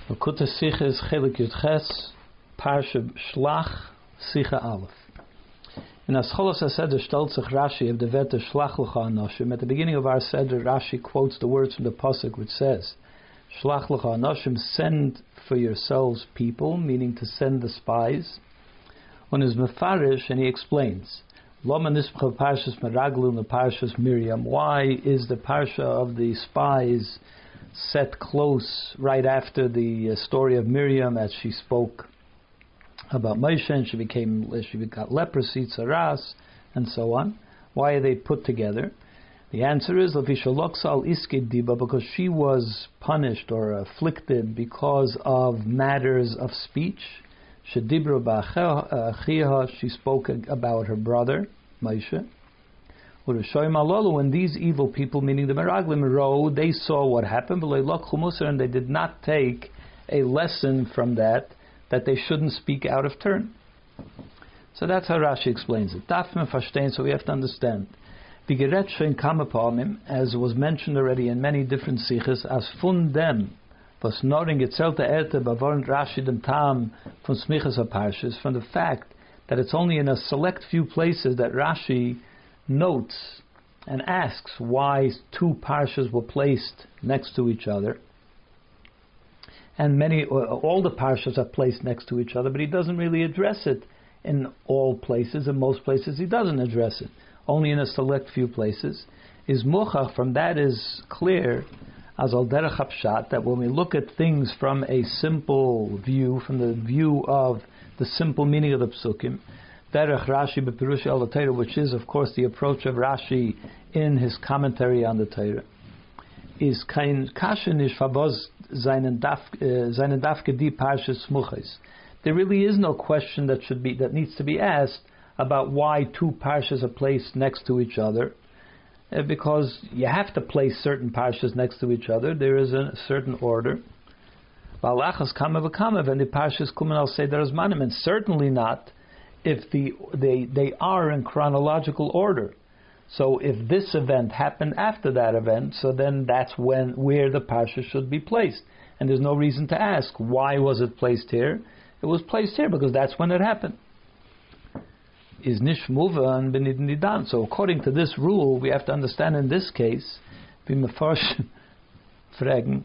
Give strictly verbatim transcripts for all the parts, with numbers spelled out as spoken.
Lakuta Sicha is Chelik Yud Ches, Parsha Shlach, Sicha Aleph. In Ascholos HaSeder stellt sich Rashi of the Vete Shlach L'cha Anoshim. At the beginning of our Seder, Rashi quotes the words from the Pasuk which says, Shlach L'cha Anoshim, send for yourselves people, meaning to send the spies. On his Mefarish, and he explains, Loma Nispcha Parshas Meraglu and the Parshas Miriam. Why is the Parsha of the spies set close right after the uh, story of Miriam, as she spoke about Moshe and she became she got leprosy, tzaras, and so on? Why are they put together? The answer is because she was punished or afflicted because of matters of speech. She spoke about her brother Moshe. When these evil people, meaning the Meraglim, they saw what happened, and they did not take a lesson from that, that they shouldn't speak out of turn. So that's how Rashi explains it. So we have to understand. As was mentioned already in many different sichas, as fun dem, was noting itself erte bevornt Rashi dem tam von smichas aparshas, from the fact that it's only in a select few places that Rashi notes and asks why two parshas were placed next to each other, and many, all the parshas are placed next to each other, but he doesn't really address it in all places. In most places, he doesn't address it. Only in a select few places. Is muchach, from that is clear, as al derech hapshat, that when we look at things from a simple view, from the view of the simple meaning of the psukim, derech Rashi bepirush al Torah, which is of course the approach of Rashi in his commentary on the Torah, is kein kashen ish fabos seinen dafke di parshas smuchos. There really is no question that should be that needs to be asked about why two parshas are placed next to each other, uh, because you have to place certain parshas next to each other. There is a certain order. Balachas kama v'kama, and the parshas kumen al seder zmanim, and certainly not if the they they are in chronological order. So if this event happened after that event, so then that's when where the parsha should be placed. And there's no reason to ask why was it placed here. It was placed here because that's when it happened. Is nishmuva and benid nidan. So according to this rule, we have to understand in this case, fragen,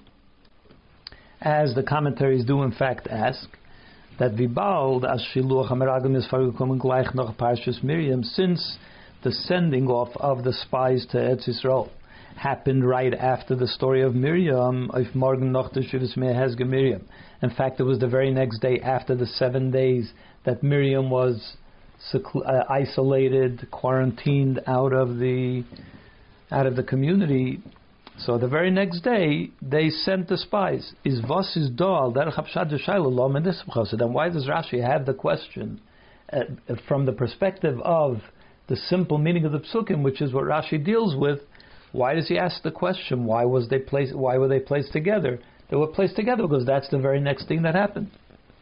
as the commentaries do in fact ask, that vibald as shiluach hameraglim is fargukum gleich noch parshas Miriam, since the sending off of the spies to Eretz Yisrael happened right after the story of Miriam. If morgen noch der Shivas Mehezge Miriam. In fact, it was the very next day after the seven days that Miriam was seclu- uh, isolated, quarantined out of the out of the community. So the very next day they sent the spies. Is vos is dal derech hapshat d'shayla lo men dismcha. So then why does Rashi have the question uh, from the perspective of the simple meaning of the psukim, which is what Rashi deals with? Why does he ask the question? Why was they placed? Why were they placed together? They were placed together because that's the very next thing that happened.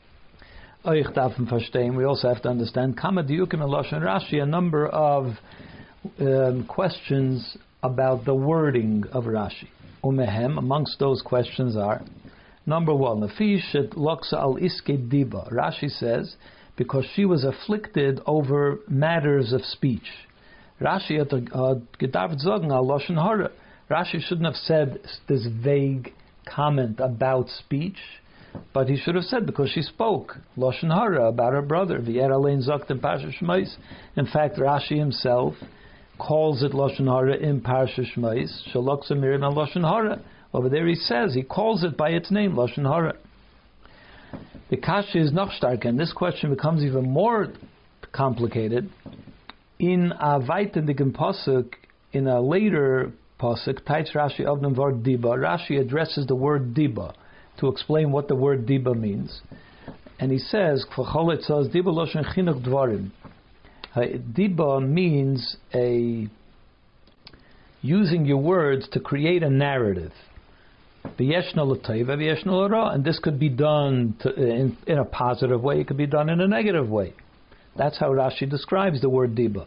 We also have to understand Kama diukim eloshen Rashi, a number of um, questions about the wording of Rashi. Umehem, amongst those questions are, number one, Lafishet loksa al iske diba. Rashi says, because she was afflicted over matters of speech. Rashi had gedarft zogen al loshen hara. Rashi shouldn't have said this vague comment about speech, but he should have said because she spoke loshen hara about her brother. V'yer alein zogt in Parsha Shmos. In fact, Rashi himself calls it loshen hara in Parsha Shmos. Shaloksa Miriam al loshen hara. Over there he says he calls it by its name, loshen hara. The kasha is noch stark, and this question becomes even more complicated. In a weitendigen pasuk, in a later pasuk, Taitz Rashi of the word diba, Rashi addresses the word diba to explain what the word diba means, and he says, "Diba loshen chinuch dvarim." Diba means a using your words to create a narrative. And this could be done to, in, in a positive way, it could be done in a negative way. That's how Rashi describes the word diba.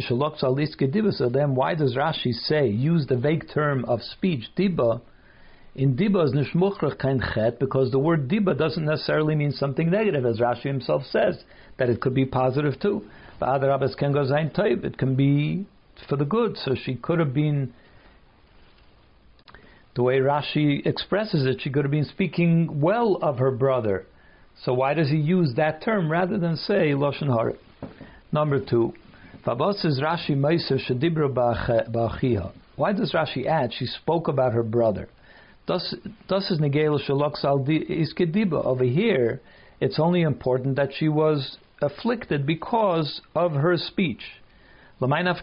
So then why does Rashi say, use the vague term of speech, diba, In diba is nishmuchrach kein chet, because the word diba doesn't necessarily mean something negative, as Rashi himself says, that it could be positive too. It can be for the good. So she could have been, the way Rashi expresses it, she could have been speaking well of her brother. So why does he use that term rather than say Lashon Hara? Number two, why does Rashi add she spoke about her brother? Thus is negela shalok sal iskediba. Over here, it's only important that she was afflicted because of her speech. For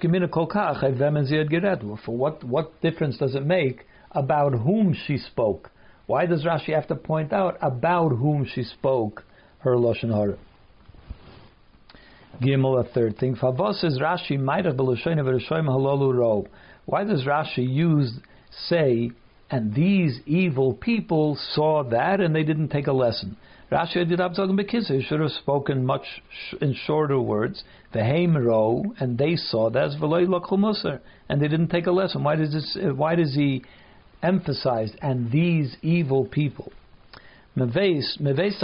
what what difference does it make about whom she spoke? Why does Rashi have to point out about whom she spoke her Lashon Hara? Gimel, a third thing. Rashi Why does Rashi use, say, and these evil people saw that and they didn't take a lesson? Rashi did He should have spoken much sh- in shorter words. V'heim ro, and they saw that, and they didn't take a lesson. Why does this? Why does he emphasize and these evil people? Since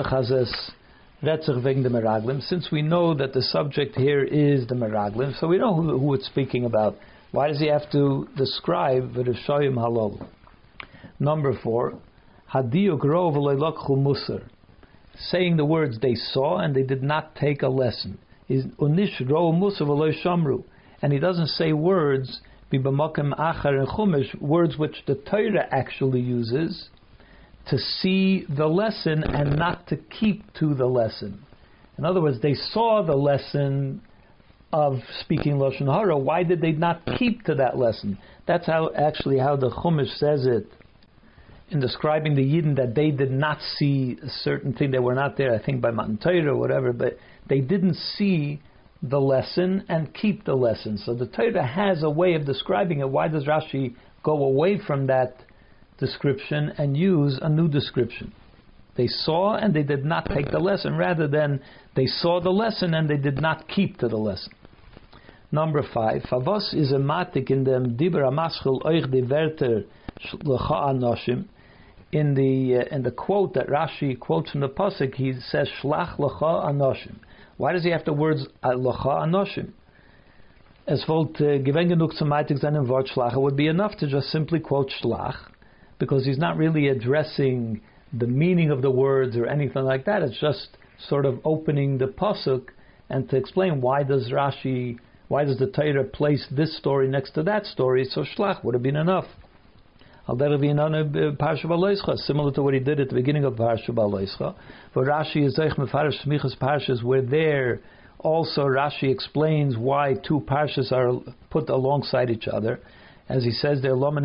we know that the subject here is the Meraglim, so we know who, who it's speaking about. Why does he have to describe V'rishayim halol? Number four, Hadiyuk ro v'lo lokhu musar. Saying the words they saw and they did not take a lesson. Is unish ro musar v'lo shamru. And he doesn't say words b'bamakim achar and chumash, words which the Torah actually uses to see the lesson and not to keep to the lesson. In other words, they saw the lesson of speaking Lashon Hara. Why did they not keep to that lesson? That's how actually how the Chumash says it in describing the Yidden, that they did not see a certain thing. They were not there, I think, by Matan Torah or whatever, but they didn't see the lesson and keep the lesson. So the Torah has a way of describing it. Why does Rashi go away from that description and use a new description? They saw and they did not take the lesson, rather than they saw the lesson and they did not keep to the lesson. Number five, Favos is a matik in dem Dibra Maschel Euch de Werter L'cha Anoshim. In the uh, in the quote that Rashi quotes from the pasuk, he says Shlach L'cha Anoshim. Why does he have the words L'cha Anoshim? Es wollte gewen genug zum Matik seinem Wort Shlach. It would be enough to just simply quote Shlach, because he's not really addressing the meaning of the words or anything like that. It's just sort of opening the pasuk and to explain why does Rashi, why does the Torah place this story next to that story. So Shlach would have been enough. Similar to what he did at the beginning of Parsha Baloischa. For Rashi is Zeich Mefarish Smichas Parshas, where there also Rashi explains why two Parshas are put alongside each other. As he says there, why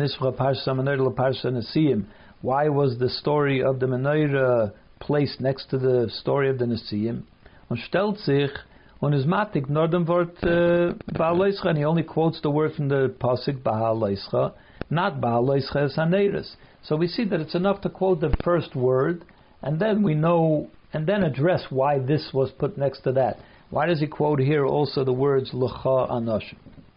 was the story of the Menorah placed next to the story of the Nesiyim? Und stellt sich, und is matik nur dem Wort Ba'aloischa, and he only quotes the word from the pasuk Ba'aloischa, not Ba'aloischa es haneres. So we see that it's enough to quote the first word, and then we know, and then address why this was put next to that. Why does he quote here also the words L'cha Anoshim?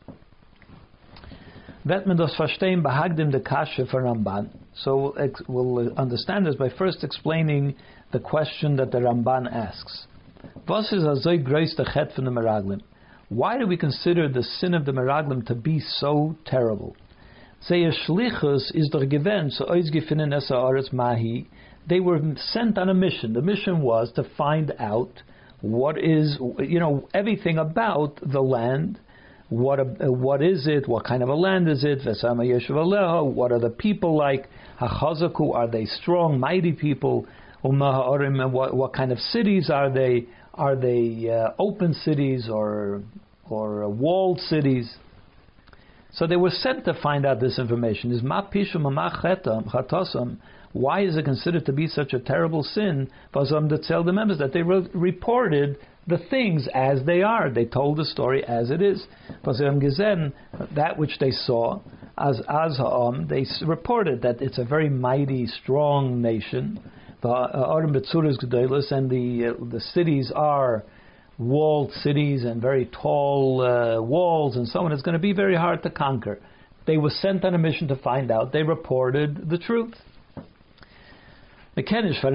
Wird man das verstehen behagdim de kashe for Ramban. So we'll understand this by first explaining the question that the Ramban asks. Was is azoi groß der chet von the Meraglim? Why do we consider the sin of the Meraglim to be so terrible? Zeir shlichus is der gewend so ausgefinnen es haaretz mahi. They were sent on a mission. The mission was to find out what is, you know, everything about the land. What uh, what is it? What kind of a land is it? What are the people like? Hachazaku, are they strong, mighty people? What, what kind of cities are they? Are they uh, open cities or or uh, walled cities? So they were sent to find out this information. Is ma pishum chatasam? Why is it considered to be such a terrible sin? To tell the members that they wrote, reported the things as they are. They told the story as it is. That which they saw, as azha'am, they reported that it's a very mighty, strong nation. And the uh, the cities are walled cities and very tall uh, walls and so on. It's going to be very hard to conquer. They were sent on a mission to find out. They reported the truth. We can't say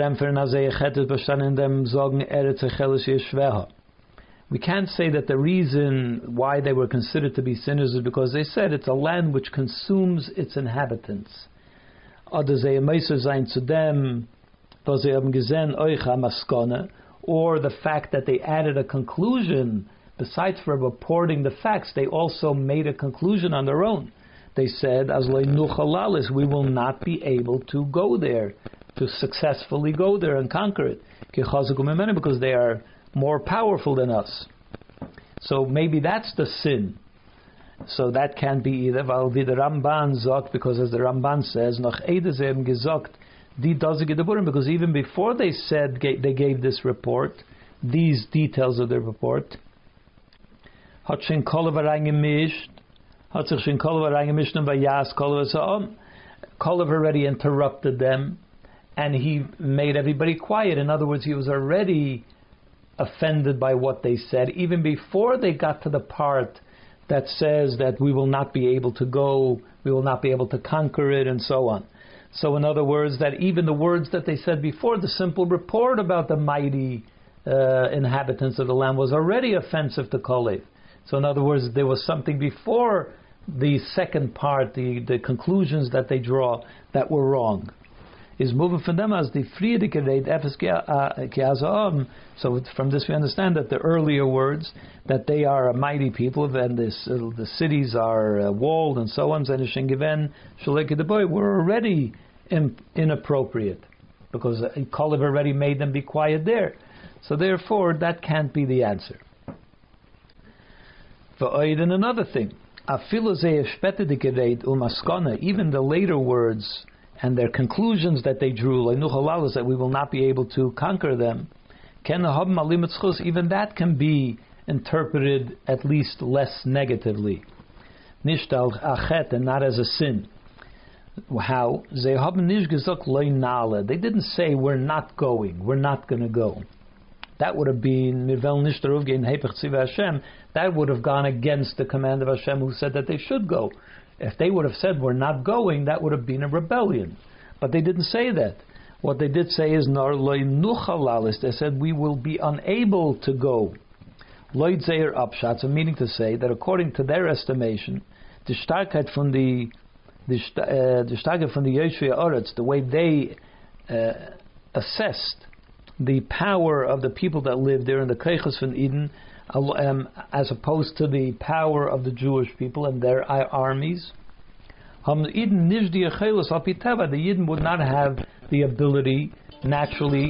that the reason why they were considered to be sinners is because they said it's a land which consumes its inhabitants. Or the fact that they added a conclusion, besides for reporting the facts, they also made a conclusion on their own. They said, "As we will not be able to go there, to successfully go there and conquer it, because they are more powerful than us." So maybe that's the sin. So that can't be either. The Ramban sagt, because as the Ramban says, "Noch Eide sie haben gesagt, die dazige Deburim," because even before they said they gave this report, these details of the report, hat schon Kolav reingemischt, hat sich schon Kolav reingemischt und bei Jas Kolav so. Kolav already interrupted them, and he made everybody quiet. In other words, he was already offended by what they said, even before they got to the part that says that we will not be able to go, we will not be able to conquer it, and so on. So in other words, that even the words that they said before, the simple report about the mighty uh, inhabitants of the land was already offensive to Kalev. So in other words, there was something before the second part, the, the conclusions that they draw, that were wrong. Is moving from them as the Friedike rate Efes Kiazam. So from this we understand that the earlier words, that they are a mighty people, and this, uh, the cities are uh, walled and so on, were already in, inappropriate, because Kalev already made them be quiet there. So therefore, that can't be the answer. For then another thing, even the later words and their conclusions that they drew, that we will not be able to conquer them, even that can be interpreted at least less negatively, and not as a sin. How? They didn't say we're not going, we're not going to go. That would have been that would have gone against the command of Hashem, who said that they should go. If they would have said we're not going, that would have been a rebellion. But they didn't say that. What they did say is nar loy nuchalalis. They said we will be unable to go. Loy zeir upshots, a meaning to say that according to their estimation, the starkheit from the the starkheit from the Yoshua Oretz, the way they uh, assessed the power of the people that lived there in the Keiches von Eden, um, as opposed to the power of the Jewish people and their armies. The Yidden would not have the ability naturally.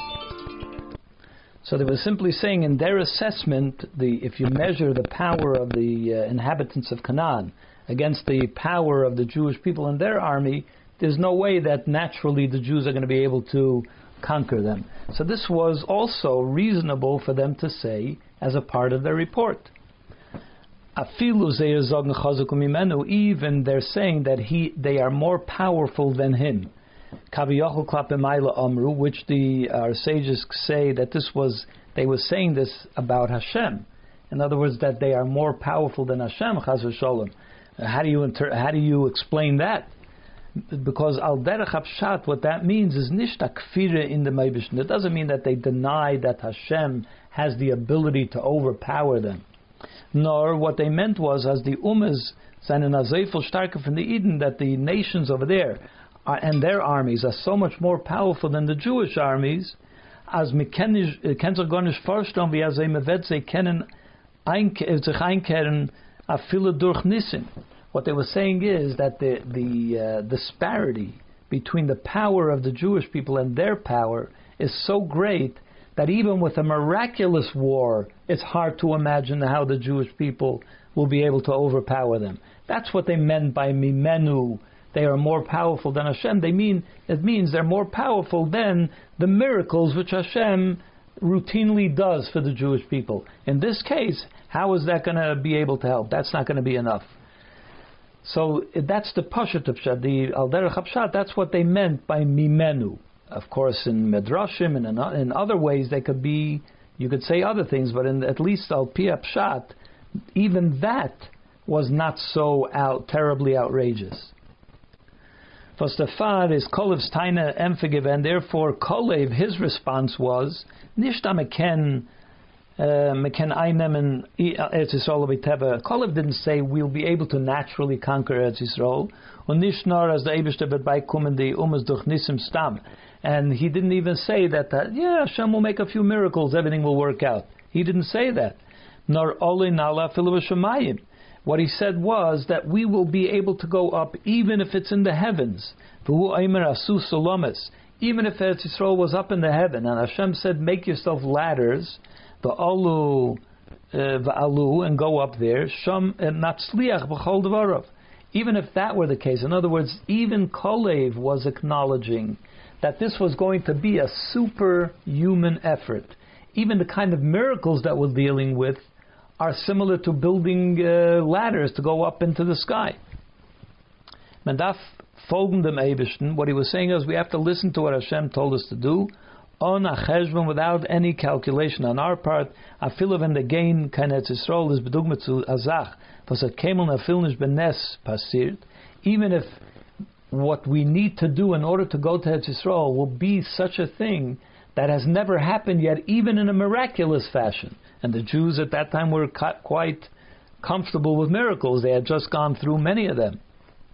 So they were simply saying in their assessment, the if you measure the power of the uh, inhabitants of Canaan against the power of the Jewish people and their army, there's no way that naturally the Jews are going to be able to conquer them. So this was also reasonable for them to say as a part of their report. Even they're saying that he, they are more powerful than him. Which the our sages say that this was, they were saying this about Hashem. In other words, that they are more powerful than Hashem. Chas v'sholom. How do you inter- how do you explain that? Because al derech hapshat, what that means is nishta kfira in the Meibishn. It doesn't mean that they deny that Hashem has the ability to overpower them. Nor what they meant was, as the Ummahs seinen azayful starker from the Eden, that the nations over there are, and their armies are so much more powerful than the Jewish armies, as me kenzer gonish vorstellen, wie as ze mevet ze kennen sich einkehren afile durch Nissen. What they were saying is that the the uh, disparity between the power of the Jewish people and their power is so great that even with a miraculous war, it's hard to imagine how the Jewish people will be able to overpower them. That's what they meant by mimenu. They are more powerful than Hashem. They mean it means they're more powerful than the miracles which Hashem routinely does for the Jewish people. In this case, how is that going to be able to help? That's not going to be enough. So that's the Pashat of Pshat, the Al Derech HaPshat. That's what they meant by mimenu. Of course, in Medrashim and in, in other ways, they could be, you could say other things, but in, at least Al Pi Pshat, even that was not so out, terribly outrageous. Fostafar is Kolev's Taina Emphagiv, and therefore Kolev, his response was, Nishta meken meken einem Eretz Yisrael b'teva. Kolev didn't say we'll be able to naturally conquer Eretz Yisrael, und nicht nur as the Eibishter wird beikommen die Umas durch Nisim Stam. And he didn't even say that, that, yeah, Hashem will make a few miracles, everything will work out. He didn't say that. Nor ole nala filu b'shamayim. What he said was that we will be able to go up even if it's in the heavens. Even if Eretz Yisrael was up in the heaven, and Hashem said, make yourself ladders, the alu va'alu, and go up there. Sham natzliach b'chol dvarav. Even if that were the case, in other words, even Kolev was acknowledging that this was going to be a superhuman effort. Even the kind of miracles that we're dealing with are similar to building uh, ladders to go up into the sky. Mandaf folgendem Eibishten, what he was saying is we have to listen to what Hashem told us to do, on a cheshbon, without any calculation on our part. Afilu when the gain kein Eretz Yisrael is bedugma zu azach, was a kemel nafil nish benes passiert, even if what we need to do in order to go to Eretz Yisrael will be such a thing that has never happened yet, even in a miraculous fashion. And the Jews at that time were quite comfortable with miracles. They had just gone through many of them.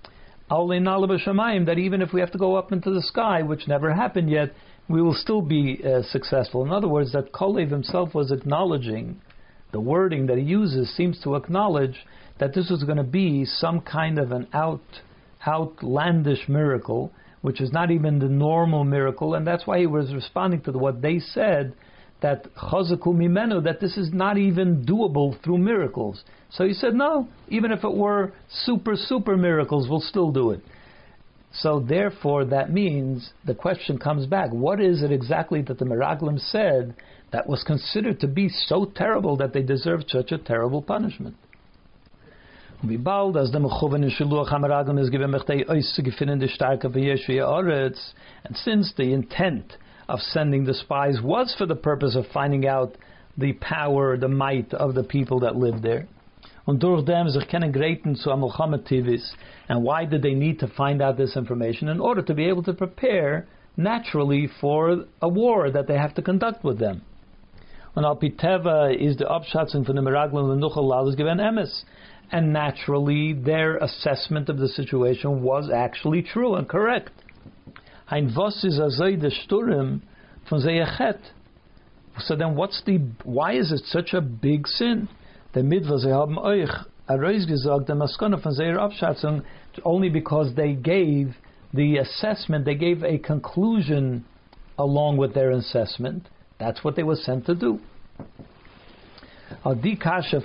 That even if we have to go up into the sky, which never happened yet, we will still be uh, successful. In other words, that Kolev himself was acknowledging, the wording that he uses seems to acknowledge that this was going to be some kind of an out, outlandish miracle, which is not even the normal miracle, and that's why he was responding to what they said, that chazaku mimenu, that this is not even doable through miracles. So he said, no, even if it were super, super miracles, we'll still do it. So therefore, that means the question comes back, what is it exactly that the Meraglim said that was considered to be so terrible that they deserved such a terrible punishment? And since the intent of sending the spies was for the purpose of finding out the power, the might of the people that lived there, and why did they need to find out this information? In order to be able to prepare naturally for a war that they have to conduct with them. And Alpiteva is the upshatzing from the Meraglim and Nuchal is given emes. And naturally, their assessment of the situation was actually true and correct. So then, what's the? Why is it such a big sin? Only because they gave the assessment, they gave a conclusion along with their assessment. That's what they were sent to do. And this is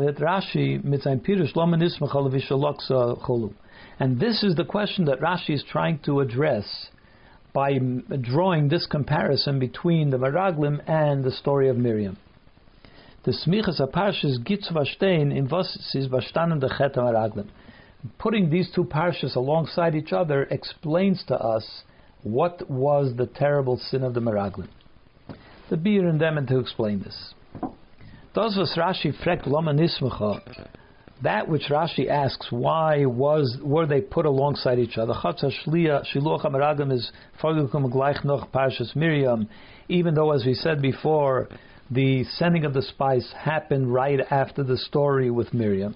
the question that Rashi is trying to address by drawing this comparison between the Meraglim and the story of Miriam. The smichas aparshas gitz vashtein in vosis vashtanen the chet Meraglim. Putting these two parshas alongside each other explains to us what was the terrible sin of the Meraglim. The beer and them to explain this. Das was Rashi fragt lama nismecha, that which Rashi asks, why was were they put alongside each other? Chatza shliach shiluach hameraglim is fargukum gleich noch parshas Miriam, even though, as we said before, the sending of the spies happened right after the story with Miriam.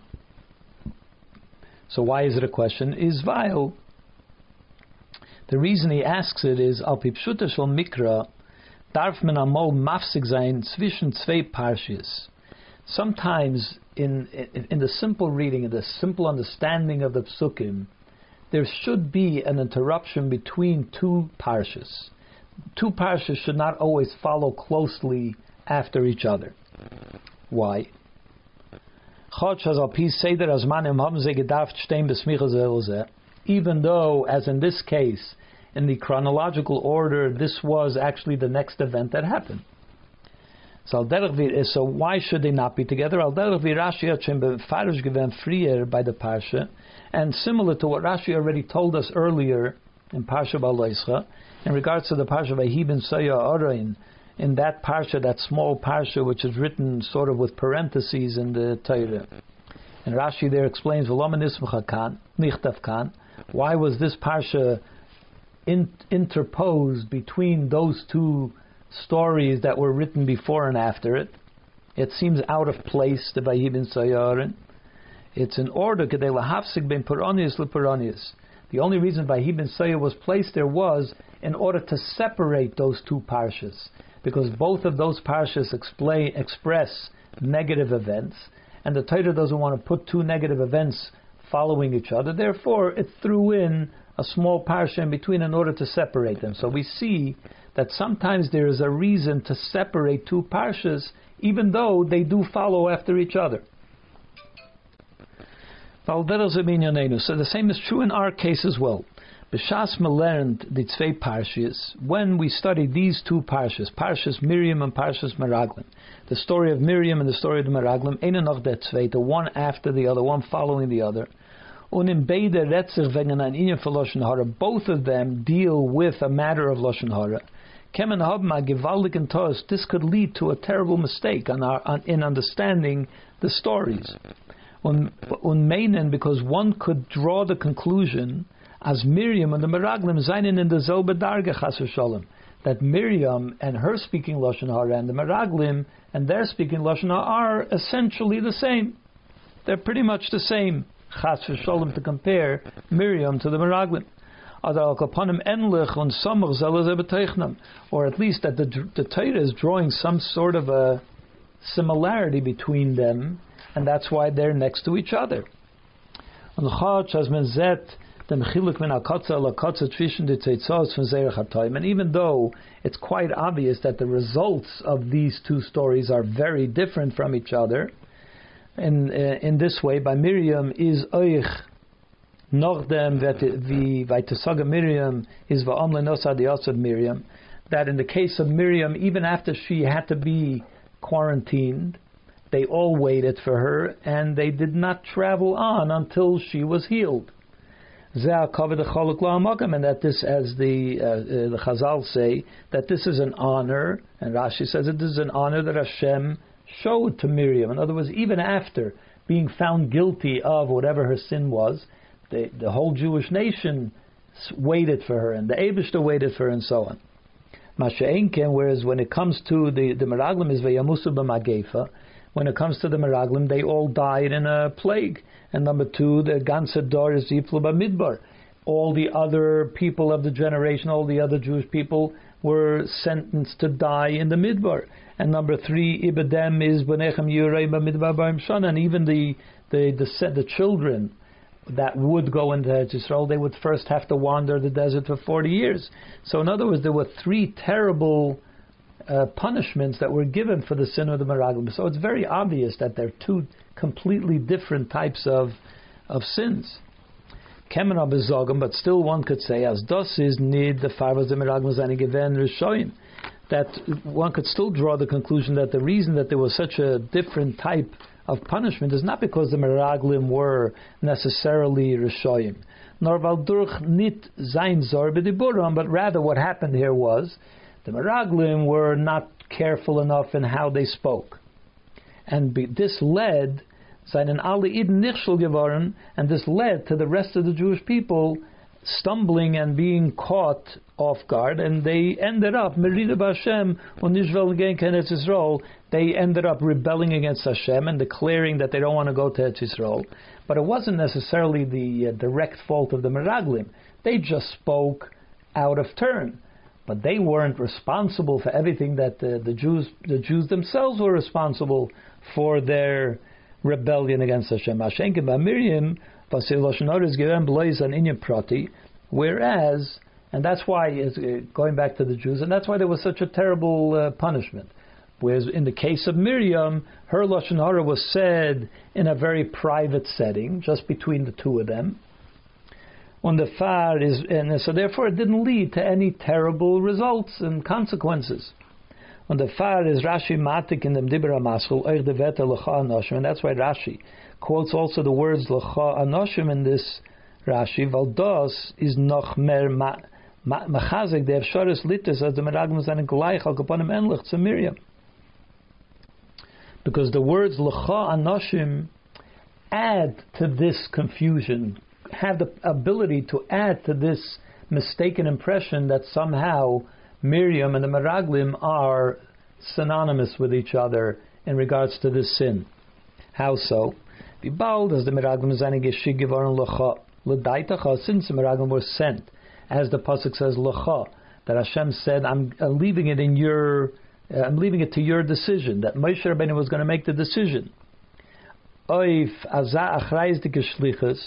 So why is it a question? Is vile. The reason he asks it is al pipshuta shel mikra. Darf man amol mafsig sein zwischen zwei parshas. Sometimes, in, in in the simple reading, in the simple understanding of the psukim, there should be an interruption between two parshas. Two parshas should not always follow closely after each other. Why? Even though, as in this case, in the chronological order, this was actually the next event that happened. So, so why should they not be together? By the Parsha, and similar to what Rashi already told us earlier in Parsha Baloischa, in regards to the Parsha Vayibin Soya Orain, in that Parsha, that small Parsha which is written sort of with parentheses in the Torah. And Rashi there explains, why was this Parsha in, interposed between those two stories that were written before and after it. It seems out of place, the Vayibin Sayarin. It's in order, Kedei Lahafsik Ben Puranius Lepuranius. The only reason Vayibin Sayar was placed there was in order to separate those two parshas, because both of those parshas explain, express negative events, and the Torah doesn't want to put two negative events following each other. Therefore, it threw in a small parsha in between in order to separate them. So we see that sometimes there is a reason to separate two parshas, even though they do follow after each other. So the same is true in our case as well. B'shas me learned the tzvei parshas, when we study these two parshas, Parshas Miriam and Parshas Meraglim, the story of Miriam and the story of the Meraglim, eine noch der tzvei, the one after the other, one following the other. Und in beide retzich wegen ein inyan for Lashon Hara, both of them deal with a matter of Lashon Hara. Kemen haben a gewaltigen Tos, this could lead to a terrible mistake on our, on, in understanding the stories. Und, und meinen, because one could draw the conclusion as Miriam and the Meraglim seinen in derselbe Darge chas v'sholem, that Miriam and her speaking Lashon Hara and the Meraglim and their speaking Lashon Hara are essentially the same. They're pretty much the same. Chas v'sholem, to compare Miriam to the Meraglim. Or at least that the, the Torah is drawing some sort of a similarity between them, and that's why they're next to each other. And even though it's quite obvious that the results of these two stories are very different from each other, in, uh, in this way, by Miriam is oich Nochdem vi Vaitasaga Miriam is va'amle nosa dias of Miriam, that in the case of Miriam, even after she had to be quarantined, they all waited for her and they did not travel on until she was healed. And that this, as the, uh, uh, the Chazal say, that this is an honor, and Rashi says that this is an honor that Hashem showed to Miriam. In other words, even after being found guilty of whatever her sin was, The, the whole Jewish nation waited for her, and the Eibishter waited for her, and so on. Masha'enken, whereas when it comes to the, the Meraglim, is Veyamusu b'magefa. When it comes to the Meraglim, they all died in a plague. And number two, the ganze Dor is Yiflu b'midbar. All the other people of the generation, all the other Jewish people, were sentenced to die in the Midbar. And number three, Ibedem is B'nechem Yurei b'midbar b'im shana. And even the the the, the children that would go into Israel, they would first have to wander the desert for forty years. So in other words, there were three terrible uh, punishments that were given for the sin of the Meraglim. So it's very obvious that they're two completely different types of of sins. Kemen bezogam, but still one could say, as das is nid the farvas the Meraglim zane given rishoyim, that one could still draw the conclusion that the reason that there was such a different type of punishment is not because the Meraglim were necessarily Rishoyim, nor Valdurch nit zayin zor b'diburam, but rather what happened here was the Meraglim were not careful enough in how they spoke, and be, this led zayin ali id nichshel gevoren, and this led to the rest of the Jewish people stumbling and being caught off guard, and they ended up merida b'Hashem u'nishvel again Eretz Yisrael. They ended up rebelling against Hashem and declaring that they don't want to go to Eretz Yisrael. But it wasn't necessarily the uh, direct fault of the Meraglim. They just spoke out of turn, but they weren't responsible for everything that uh, the Jews, the Jews themselves were responsible for their rebellion against Hashem. Hashenke b'Miriam v'aseh lashon hara is given b'lois an inyan prati, whereas, and that's why it's uh, going back to the Jews, and that's why there was such a terrible uh, punishment. Whereas in the case of Miriam, her Lashon Hara was said in a very private setting, just between the two of them. On the far is, and so therefore it didn't lead to any terrible results and consequences. On the far is Rashi matik in the Dibra Maschul oich deveta lecha anoshim, and that's why Rashi quotes also the words lecha anoshim in this Rashi. Valdos is noch mer machazek the efsharis litis as the meraglim zayin gleich al kaponim enlich to Miriam. Because the words lecha anoshim add to this confusion, have the ability to add to this mistaken impression that somehow Miriam and the Meraglim are synonymous with each other in regards to this sin. How so? Bald as the Meraglim zayne geschickt geworden lecha ledaitacha, since the Meraglim were sent, as the pasuk says lecha, that Hashem said, I'm, I'm leaving it in your, uh, I'm leaving it to your decision. That Moshe Rabbeinu was going to make the decision. Oif azah achrayz de geschlichus.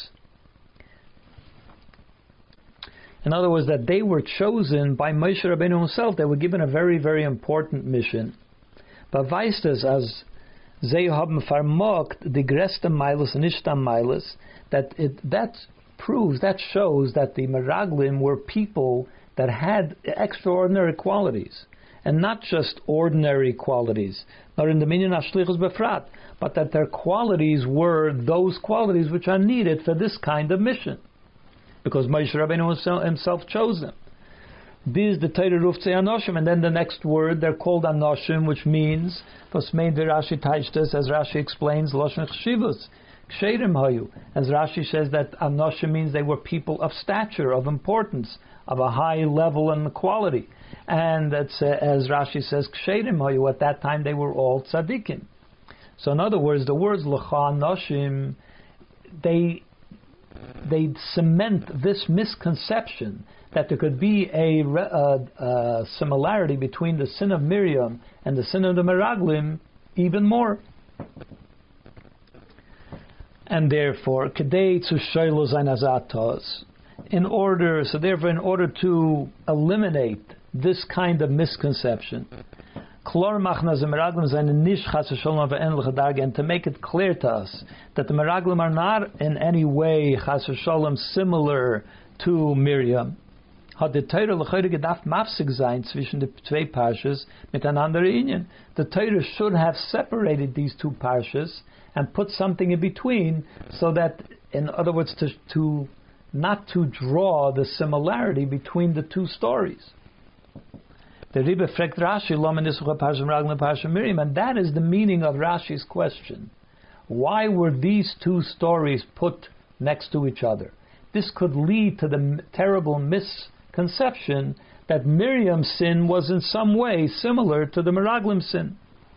In other words, that they were chosen by Moshe Rabbeinu himself. They were given a very, very important mission. But weistes as they haben vermogt the größte Meiles nicht am Meiles, that it that proves, that shows that the Meraglim were people that had extraordinary qualities, and not just ordinary qualities, nor in the minyan ashlichus befrat, but that their qualities were those qualities which are needed for this kind of mission, because Moshe Rabbeinu himself chose them. This the Torah ruftzei anoshim, and then the next word they're called anoshim, which means was made the Rashi Taishtes, as Rashi explains, loshon chshivus ksherim hayu. As Rashi says that anoshim means they were people of stature, of importance, of a high level and quality, and that's uh, as Rashi says ksherim hayu. At that time they were all tzaddikim. So in other words, the words lecha anoshim, they they cement this misconception that there could be a, a, a similarity between the sin of Miriam and the sin of the Meraglim even more. And therefore, kedei zu shoylo zayn azatos, in order, so therefore, in order to eliminate this kind of misconception, klor machna ze Meraglim zayn nish chas v'sholom ve'en l'chadarge, and to make it clear to us that the Meraglim are not in any way chas v'sholom similar to Miriam. Hat the Torah l'chayre gedacht mafsig sein zwischen the zwei parshas miteinander inyan. The Torah should have separated these two parshas and put something in between, so that, in other words, to, to not to draw the similarity between the two stories. The Rebbe fragt Rashi, lo menisucha parsha Meraglim parsha Miriam, and that is the meaning of Rashi's question. Why were these two stories put next to each other? This could lead to the terrible misconception that Miriam's sin was in some way similar to the Meraglim sin.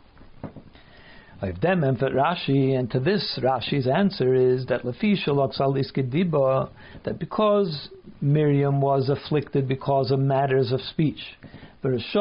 Rashi, and to this Rashi's answer is that that because Miriam was afflicted because of matters of speech, and these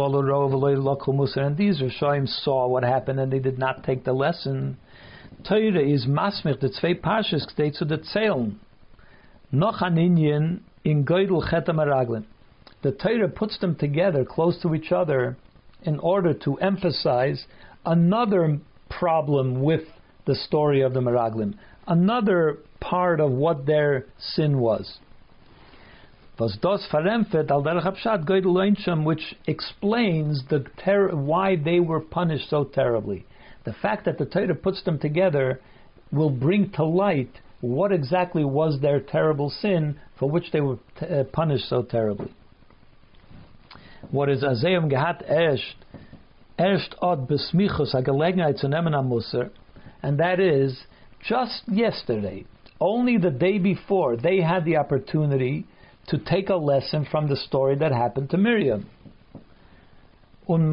Rishonim saw what happened and they did not take the lesson. Torah is masmich the zwei parshas steht zu der Zählen. Noch an Inyan in Geidel Cheta Meraglim. The Torah puts them together close to each other in order to emphasize another problem with the story of the Meraglim, another part of what their sin was. Was das verempfet al derech hapshat Geidel Einsham, which explains the ter- why they were punished so terribly. The fact that the Torah puts them together will bring to light what exactly was their terrible sin for which they were t- uh, punished so terribly. What is Azayim gehat esht, esht od besmichus a gelegenheit zu nemen am Musar, and that is, just yesterday, only the day before, they had the opportunity to take a lesson from the story that happened to Miriam. And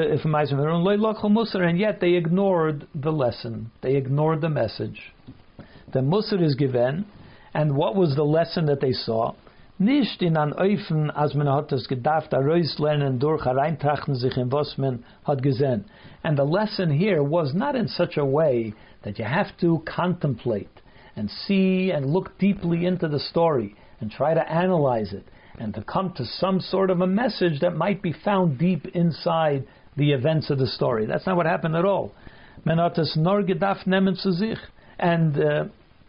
yet they ignored the lesson. They ignored the message. The Musar is given, and what was the lesson that they saw? Nicht in an Eufen, as man hat es gedacht, a Reus lernen durch hereintrachten sich in was man hat gesehen. And the lesson here was not in such a way that you have to contemplate and see and look deeply into the story and try to analyze it and to come to some sort of a message that might be found deep inside the events of the story. That's not what happened at all. Man hat es nur gedacht nehmen zu sich. And uh,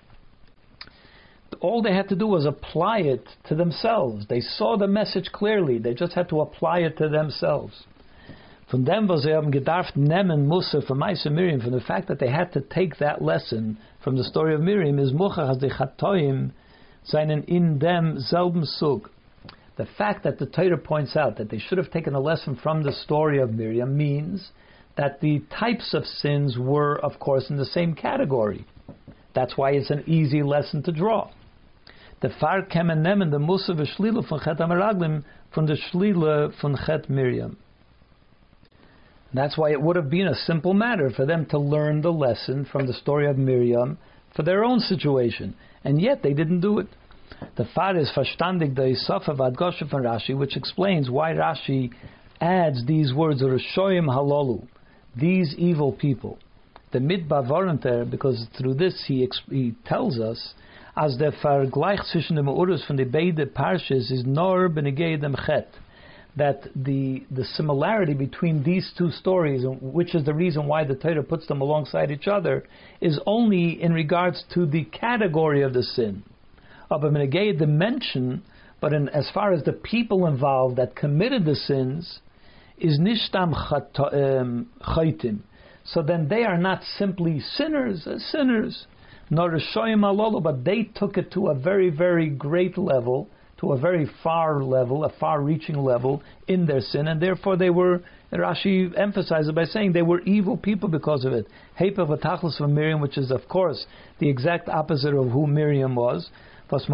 all they had to do was apply it to themselves. They saw the message clearly. They just had to apply it to themselves. Von dem, was sie haben gedacht nehmen Musar from Maaseh Miriam, from the fact that they had to take that lesson from the story of Miriam, is muchach as the chatoim seinen in dem selben Sug. The fact that the Torah points out that they should have taken a lesson from the story of Miriam means that the types of sins were, of course, in the same category. That's why it's an easy lesson to draw. The far kemen nemen the Musa v'shlila von Chet HaMeraglim from the shlila von Chet Miriam. That's why it would have been a simple matter for them to learn the lesson from the story of Miriam for their own situation, and yet they didn't do it. The far is verstandig the Isafa v'adgosha von Rashi, which explains why Rashi adds these words, Rishoyim halolu, these evil people. The midbar volunteer, because through this he he tells us, as the vergleich zwischen the meuros von the beide parshas is nor benegei dem chet, that the the similarity between these two stories, which is the reason why the Torah puts them alongside each other, is only in regards to the category of the sin. Of a benegei dimension, but in, as far as the people involved that committed the sins, is nishtam chaytim. So then they are not simply sinners, uh, sinners, nor rishoyim alolo, but they took it to a very, very great level, to a very far level, a far-reaching level in their sin, and therefore they were, Rashi emphasizes by saying they were evil people because of it. Heipel v'tachlis of Miriam, which is of course the exact opposite of who Miriam was, which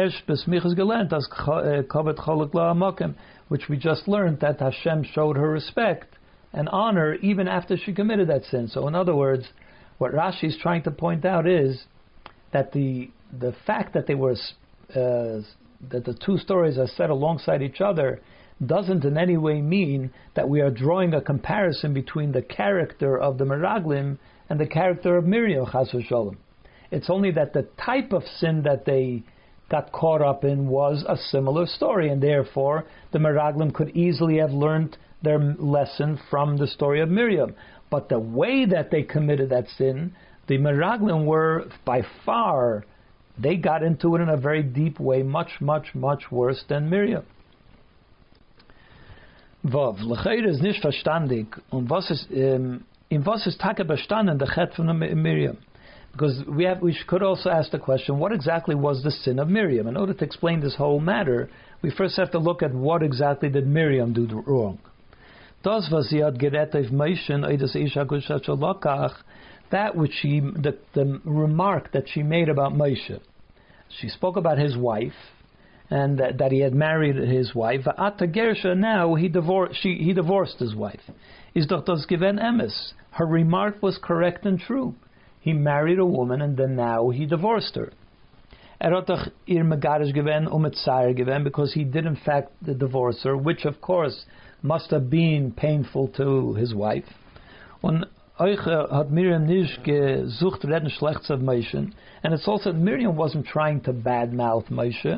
we just learned that Hashem showed her respect and honor even after she committed that sin. So in other words, what Rashi is trying to point out is that the the fact that they were uh, that the two stories are set alongside each other doesn't in any way mean that we are drawing a comparison between the character of the Meraglim and the character of Miriam, Chas v'sholem. It's only that the type of sin that they got caught up in was a similar story, and therefore the Meraglim could easily have learned their lesson from the story of Miriam. But the way that they committed that sin, the Meraglim were by far, they got into it in a very deep way, much, much, much worse than Miriam. Vav, l'chayr is nicht verstandig, und was ist, um, in was ist Taka bestanden, the chet from Miriam? Because we have, we could also ask the question, what exactly was the sin of Miriam? In order to explain this whole matter, we first have to look at what exactly did Miriam do wrong. Das was sie hat gerett auf Moshe, that which she, the, the remark that she made about Moshe. She spoke about his wife, and that, that he had married his wife. Now he divorced, she, he divorced his wife. Is doch das gewen emes. Her remark was correct and true. He married a woman and then now he divorced her. Er hat doch ihr megarish gewen um mit Sarah gewen, because he did in fact divorce her, which of course must have been painful to his wife. Und euch hat Miriam nicht gesucht reden schlechts of Moshe, and it's also that Miriam wasn't trying to badmouth Moshe.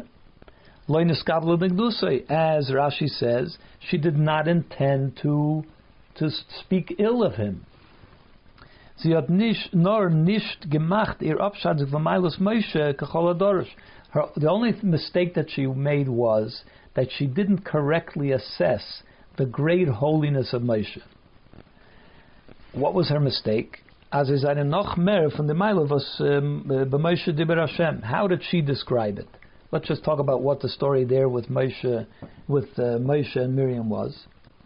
As Rashi says, she did not intend to to speak ill of him. Sie hat nicht, nor nicht gemacht ihr Abschätzung von Meilos Moshe kechol hadorosh. The only mistake that she made was that she didn't correctly assess the great holiness of Moshe. What was her mistake? As is eine noch mehr von der Meile was b'Moshe diber Hashem. How did she describe it? Let's just talk about what the story there with Moshe, with uh, Moshe and Miriam was.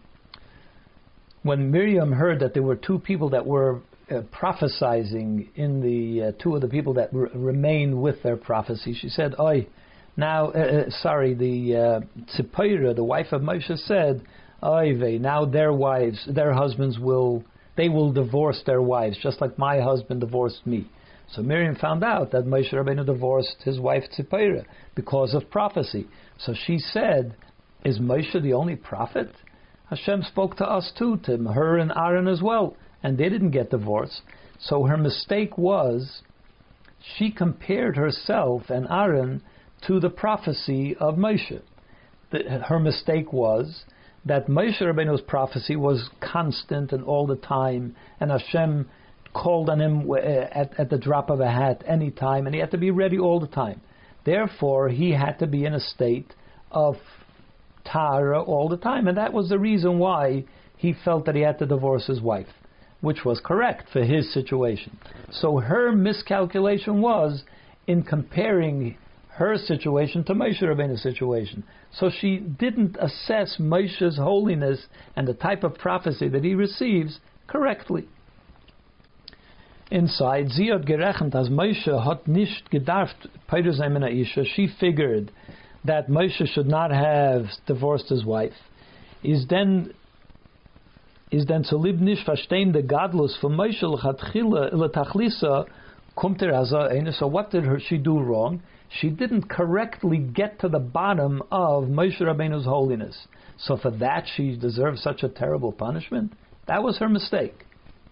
When Miriam heard that there were two people that were uh, prophesizing in the uh, two of the people that re- remained with their prophecy, she said, "Oi, now, uh, sorry, the uh, Tzipora, the wife of Moshe, said, Oi, vey, now their wives, their husbands will, they will divorce their wives, just like my husband divorced me." So Miriam found out that Moshe Rabbeinu divorced his wife Tzipora because of prophecy. So she said, "Is Moshe the only prophet? Hashem spoke to us too, to her and Aaron as well, and they didn't get divorced." So her mistake was, she compared herself and Aaron to the prophecy of Moshe. The, her mistake was that Moshe Rabbeinu's prophecy was constant and all the time, and Hashem called on him at, at the drop of a hat any time, and he had to be ready all the time. Therefore, he had to be in a state of Tara all the time, and that was the reason why he felt that he had to divorce his wife, which was correct for his situation. So her miscalculation was in comparing her situation to Moshe Rabbeinu's situation. So she didn't assess Moshe's holiness and the type of prophecy that he receives correctly. inside, sie hat gerechnet, as Moshe hat nicht gedarft, Peter sein mit einer Isha. She figured that Moshe should not have divorced his wife. Is then is then zu lieb nicht verstehen the godless von Moshe l'chatchila l'tachlisa kommt er as a. So what did her, she do wrong? She didn't correctly get to the bottom of Moshe Rabbeinu's holiness. So for that she deserves such a terrible punishment? That was her mistake.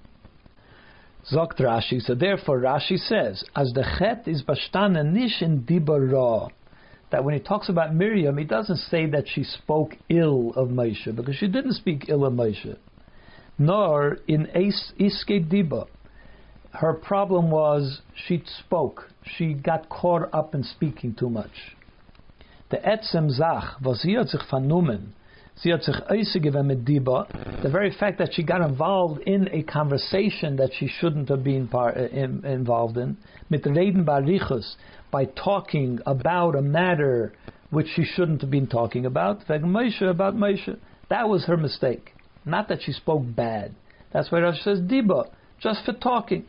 Zogt Rashi, so therefore Rashi says, as the chet is bastana nish in dibara, that when he talks about Miriam, he doesn't say that she spoke ill of Moshe, because she didn't speak ill of Moshe. Nor in iske diba. Her problem was she spoke. She got caught up in speaking too much. The etzem zach, was sie hat sich vernommen, sie hat sich ausgegeben mit diba, the very fact that she got involved in a conversation that she shouldn't have been par, uh, in, involved in, mit reden barichus, by talking about a matter which she shouldn't have been talking about, wegen Moshe, about Moshe. That was her mistake. Not that she spoke bad. That's why Rashi says diba, just for talking.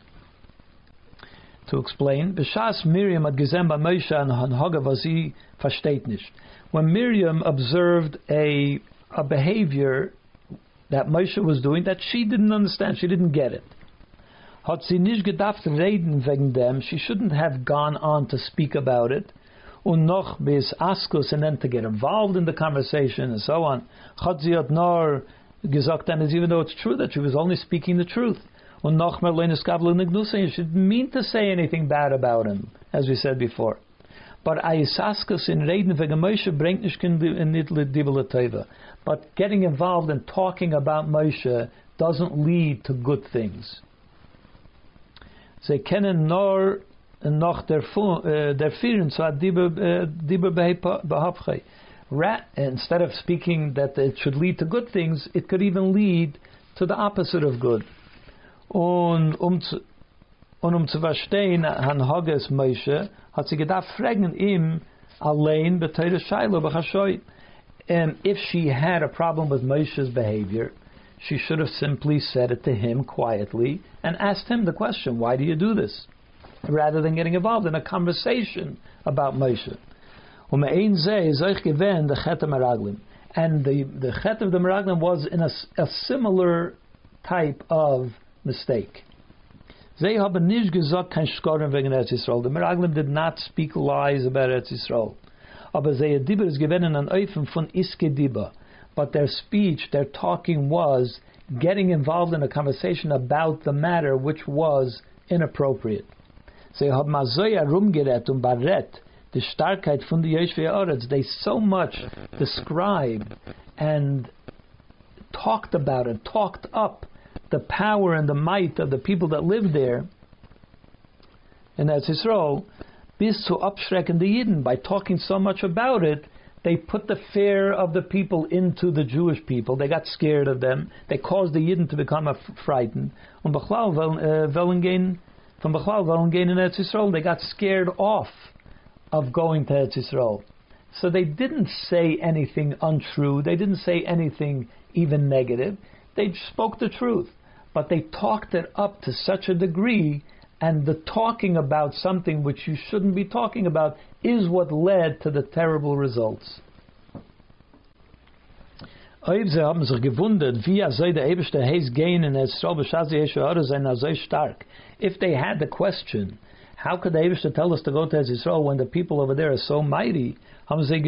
To explain, B'shas Miriam had gesehen bei Moshe an Hanhaga was sie versteht nicht. When Miriam observed a a behavior that Moshe was doing that she didn't understand, she didn't get it. Hat sie nicht gedacht reden wegen dem, she shouldn't have gone on to speak about it, und noch bis askus, and then to get involved in the conversation and so on. Hat sie hat nur gesagt, and even though it's true that she was only speaking the truth. Und noch mehr leines kabel nignusa, she didn't mean to say anything bad about him, as we said before. But Ayisaskus in Reden wegen Moshe bringt nicht in Dibele Teva. But getting involved in talking about Moshe doesn't lead to good things. Sie kennen nur noch der Führen zu Dibel Behapchei. Instead of speaking that it should lead to good things, it could even lead to the opposite of good. Und um zu, und um zu verstehen, Han Hages Moshe, hat sie gedacht, fragen ihm allein beteure Shaila b'chashoy. And if she had a problem with Moshe's behavior, she should have simply said it to him quietly and asked him the question, why do you do this? Rather than getting involved in a conversation about Moshe. And the, the chet of the Meraglim was in a, a similar type of mistake. They have nicht gesagt kein Schkoren wegen Eretz Yisrael. The Meraglim did not speak lies about Eretz Yisrael. Aber sie Dibber is given an Eufen von Iske Dibber. But their speech, their talking was getting involved in a conversation about the matter which was inappropriate. Sie haben Mazoya rumgerät und barret die Starkheit von der Yoshvei Oretz. They so much described and talked about and talked up the power and the might of the people that live there in Eretz Yisrael, bis zu abschrecken the Yidden. By talking so much about it, they put the fear of the people into the Jewish people. They got scared of them. They caused the Yidden to become frightened. Und Bechlal wollen gehen, from Bechlal wollen gehen in Eretz Yisrael, they got scared off of going to Eretz Yisrael. So they didn't say anything untrue. They didn't say anything even negative. They spoke the truth. But they talked it up to such a degree, and the talking about something which you shouldn't be talking about is what led to the terrible results. If they had the question, how could the Eibishter tell us to go to Yisrael when the people over there are so mighty? They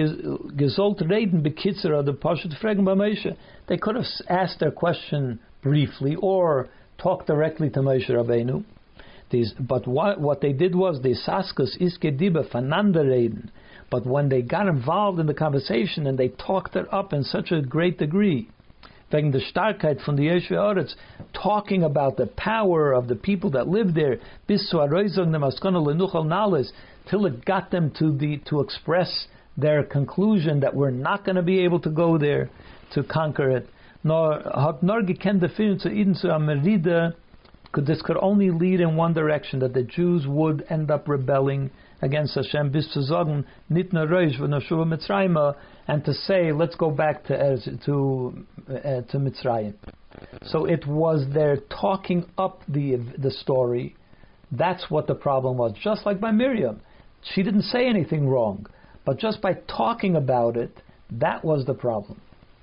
could have asked their question briefly or talked directly to Moshe Rabbeinu. These, but what, what they did was they saskus iske diba fananda reden. But when they got involved in the conversation and they talked it up in such a great degree, wegen der Starkheit von der Yoshvei Oretz, talking about the power of the people that live there, bis zu aroizong dem askona lenuchal nalis, till it got them to the to express their conclusion that we're not going to be able to go there to conquer it. Nor hat nor gekend definieren zu ihnen zu am merida. This could only lead in one direction, that the Jews would end up rebelling against Hashem, bis zu sagen, nit na roish v'noshuva Mitzrayim, and to say, let's go back to to uh, to Mitzrayim. So it was their talking up the the story, That's what the problem was. Just like by Miriam. She didn't say anything wrong. But just by talking about it, that was the problem.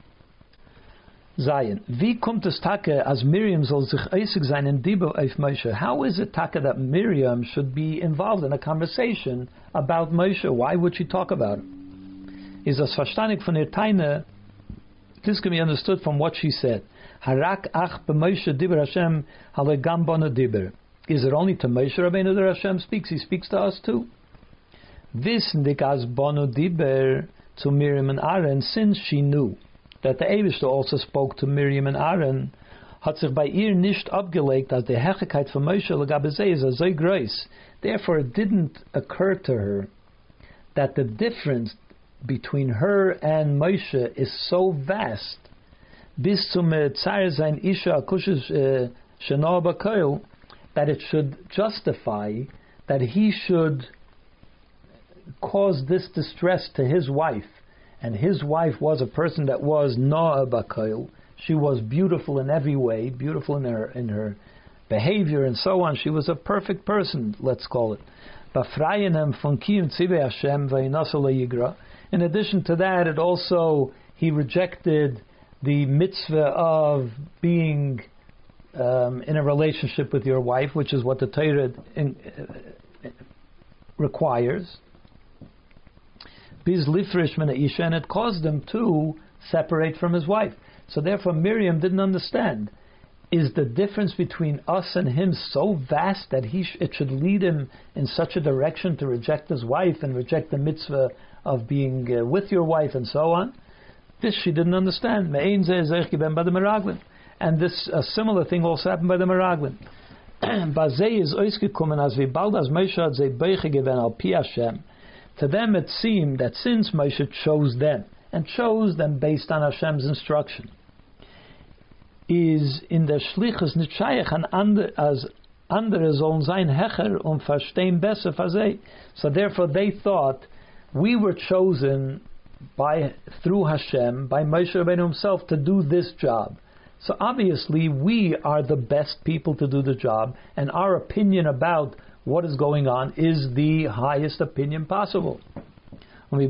Zayin. Wie kommt es Taka as Miriam soll sich eisig sein in Dibur auf Moshe? How is it Taka that Miriam should be involved in a conversation about Moshe? Why would she talk about it? Is as verstandig von ihr Teine, this can be understood from what she said. Harak ach b'Moshe Dibur Hashem halegam bana Dibur. Is it only to Moshe Rabbeinu that Hashem speaks? He speaks to us too. Wissendig as bana Dibur to Miriam and Aaron, since she knew that the Eibishter also spoke to Miriam and Aaron, hat sich bei ihr nicht abgelegt, as the Hechigkeit von Moshe legabe sei is so groß. Therefore, it didn't occur to her that the difference between her and Moshe is so vast, bis zum Tzar sein Isha akushes shena b'koil, that it should justify that he should cause this distress to his wife. And his wife was a person that was Noah Bakoil. She was beautiful in every way, beautiful in her in her behavior and so on. She was a perfect person, let's call it. In addition to that, it also, he rejected the mitzvah of being um, in a relationship with your wife, which is what the Torah in, uh, requires. And it caused him to separate from his wife. So therefore Miriam didn't understand. Is the difference between us and him so vast that he sh- it should lead him in such a direction to reject his wife and reject the mitzvah of being uh, with your wife and so on? This she didn't understand. And this a similar thing also happened by the Meraglin. To them it seemed that since Moshe chose them, and chose them based on Hashem's instruction, is in der Shlichus nicht shaykh an andere, as andere sollen sein hecher und verstehen besser versei. So therefore they thought we were chosen by through Hashem, by Moshe Rabbeinu himself, to do this job. So obviously we are the best people to do the job, and our opinion about what is going on is the highest opinion possible. And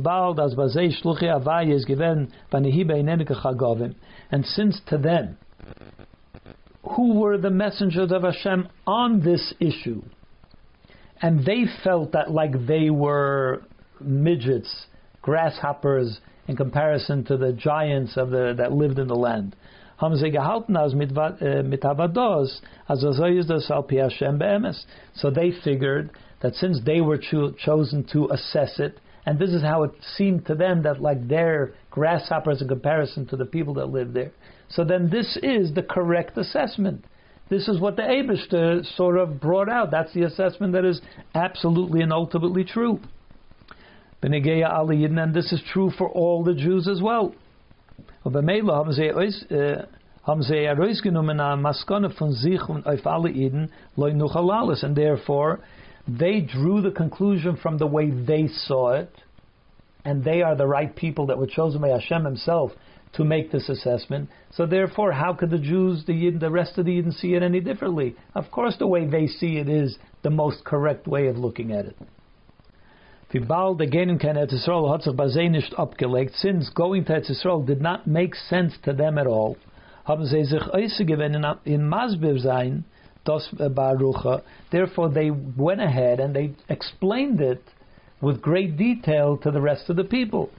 since to them, who were the messengers of Hashem on this issue, and they felt that like they were midgets, grasshoppers, in comparison to the giants of the that lived in the land. So they figured that since they were cho- chosen to assess it, and this is how it seemed to them that like they're grasshoppers in comparison to the people that live there, so then this is the correct assessment. This is what the Eibishter sort of brought out. That's the assessment that is absolutely and ultimately true. And this is true for all the Jews as well. And therefore they drew the conclusion from the way they saw it, and they are the right people that were chosen by Hashem himself to make this assessment. So therefore, how could the Jews, the Yidden, the rest of the Yidden see it any differently? Of course the way they see it is the most correct way of looking at it. Since going to Eretz Yisrael did not make sense to them at all, therefore they went ahead and they explained it with great detail to the rest of the people.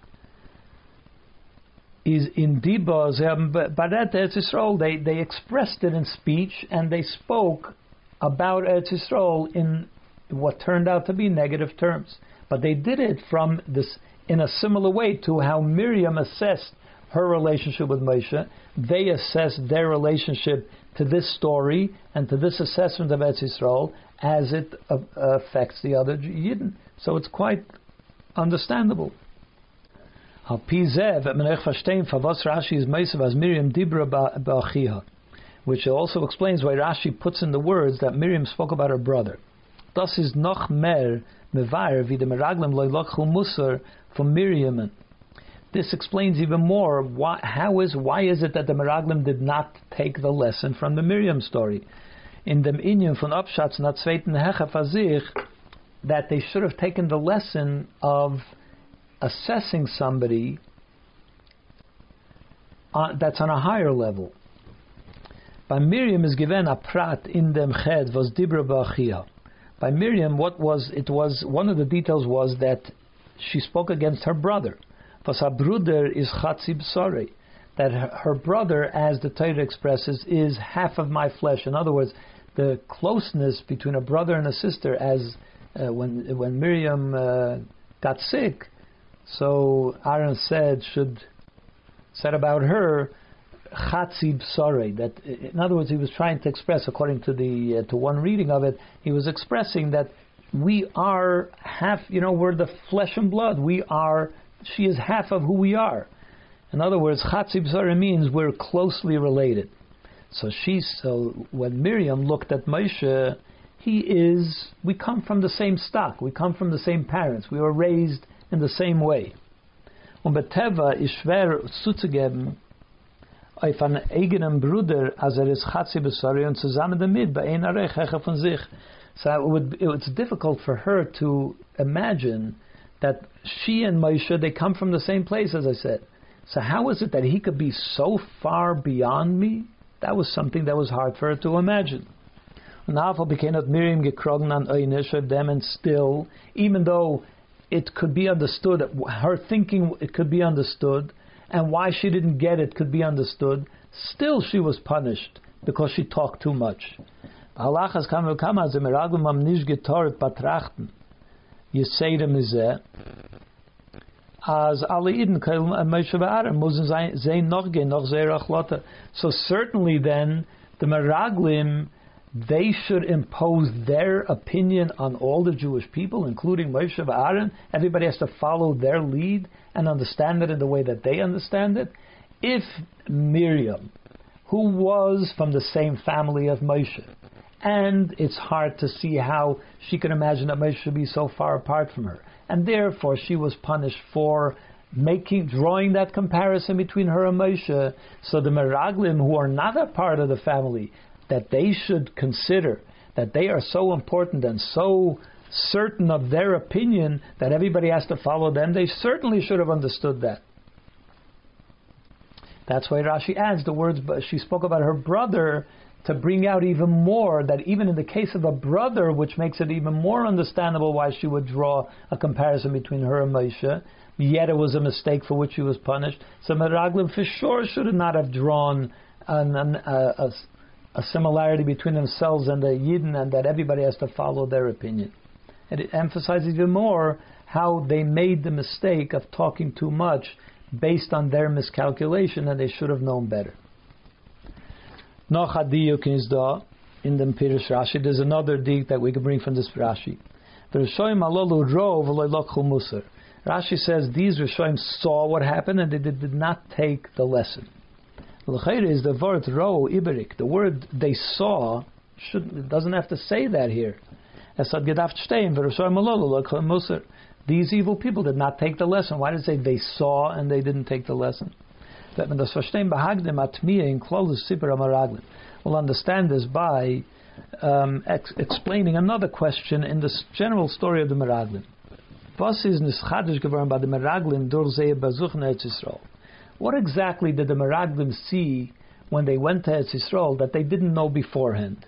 Is in Dibos, Eretz Yisrael, they they expressed it in speech and they spoke about Eretz Yisrael in what turned out to be negative terms. But they did it from this in a similar way to how Miriam assessed her relationship with Moshe. They assessed their relationship to this story and to this assessment of Eretz Yisrael as it uh, affects the other Yidden. So it's quite understandable. Which also explains why Rashi puts in the words that Miriam spoke about her brother. Das is noch mehr mevayer wie de meraglim lo ylochu musar from Miriam. This explains even more why, how is why is it that the meraglim did not take the lesson from the Miriam story? in dem Inyan von Abschatz na zweiten Hecha für sich, that they should have taken the lesson of assessing somebody uh, that's on a higher level. By Miriam is given a prat in dem ched was dibra ba'achia. By Miriam, what was it was one of the details was that she spoke against her brother. Was her bruder is chatzi b'sarei, that her, her brother, as the Torah expresses, is half of my flesh. In other words, the closeness between a brother and a sister, as uh, when when Miriam uh, got sick, so Aaron said should said about her chatzi b'sarei. That in other words, he was trying to express, according to the uh, to one reading of it, he was expressing that we are half. You know, we're the flesh and blood. We are. She is half of who we are. In other words, chatzi b'sarei means we're closely related. So she, so when Miriam looked at Moshe, he is. We come from the same stock. We come from the same parents. We were raised in the same way. Und beteva ist schwer zuzugeben auf einen eigenen Bruder, als er ist chatzi b'sarei und zusammen damit bei einer Recheche von sich. So it would, it's difficult for her to imagine that she and Moshe, they come from the same place, as I said. So how is it that he could be so far beyond me? That was something that was hard for her to imagine. Miriam gekrogen an einish of them, and still, even though it could be understood, her thinking, it could be understood, and why she didn't get it could be understood, still she was punished because she talked too much. Halachas kam kam az meragum am nish getort betrachten. Yeseder mizeh. As alle Eden kaum a Moshe v'Aaron müssen sein sein noch gehen noch sehr achlota. So certainly then the Meraglim, they should impose their opinion on all the Jewish people, including Moshe v'Aaron. Everybody has to follow their lead and understand it in the way that they understand it. If Miriam, who was from the same family of Moshe, and it's hard to see how she can imagine that Moshe should be so far apart from her, and therefore she was punished for making, drawing that comparison between her and Moshe. So the Meraglim, who are not a part of the family, that they should consider that they are so important and so certain of their opinion that everybody has to follow them, they certainly should have understood that. That's why Rashi adds the words, but she spoke about her brother to bring out even more that even in the case of a brother, which makes it even more understandable why she would draw a comparison between her and Moshe, yet it was a mistake for which she was punished. So Meraglim for sure should not have drawn an, an, a, a, a similarity between themselves and the Yidden, and that everybody has to follow their opinion. And it emphasizes even more how they made the mistake of talking too much based on their miscalculation, and they should have known better. Noch a diuk is da in the Pirush Rashi. There's another diuk that we can bring from this Rashi. The Rishoyim alolu rov loylokhu musar. Rashi says these Rishoyim saw what happened and they did, did not take the lesson. L'chayr is the word ro iberik. The word they saw should it doesn't have to say that here. Esad gedaft stein v'Rishoyim alolu loylokhu musar. These evil people did not take the lesson. Why did it say they saw and they didn't take the lesson? We'll understand this by um, ex- explaining another question in the general story of the Meraglim. What exactly did the Meraglim see when they went to Eretz Yisrael that they didn't know beforehand?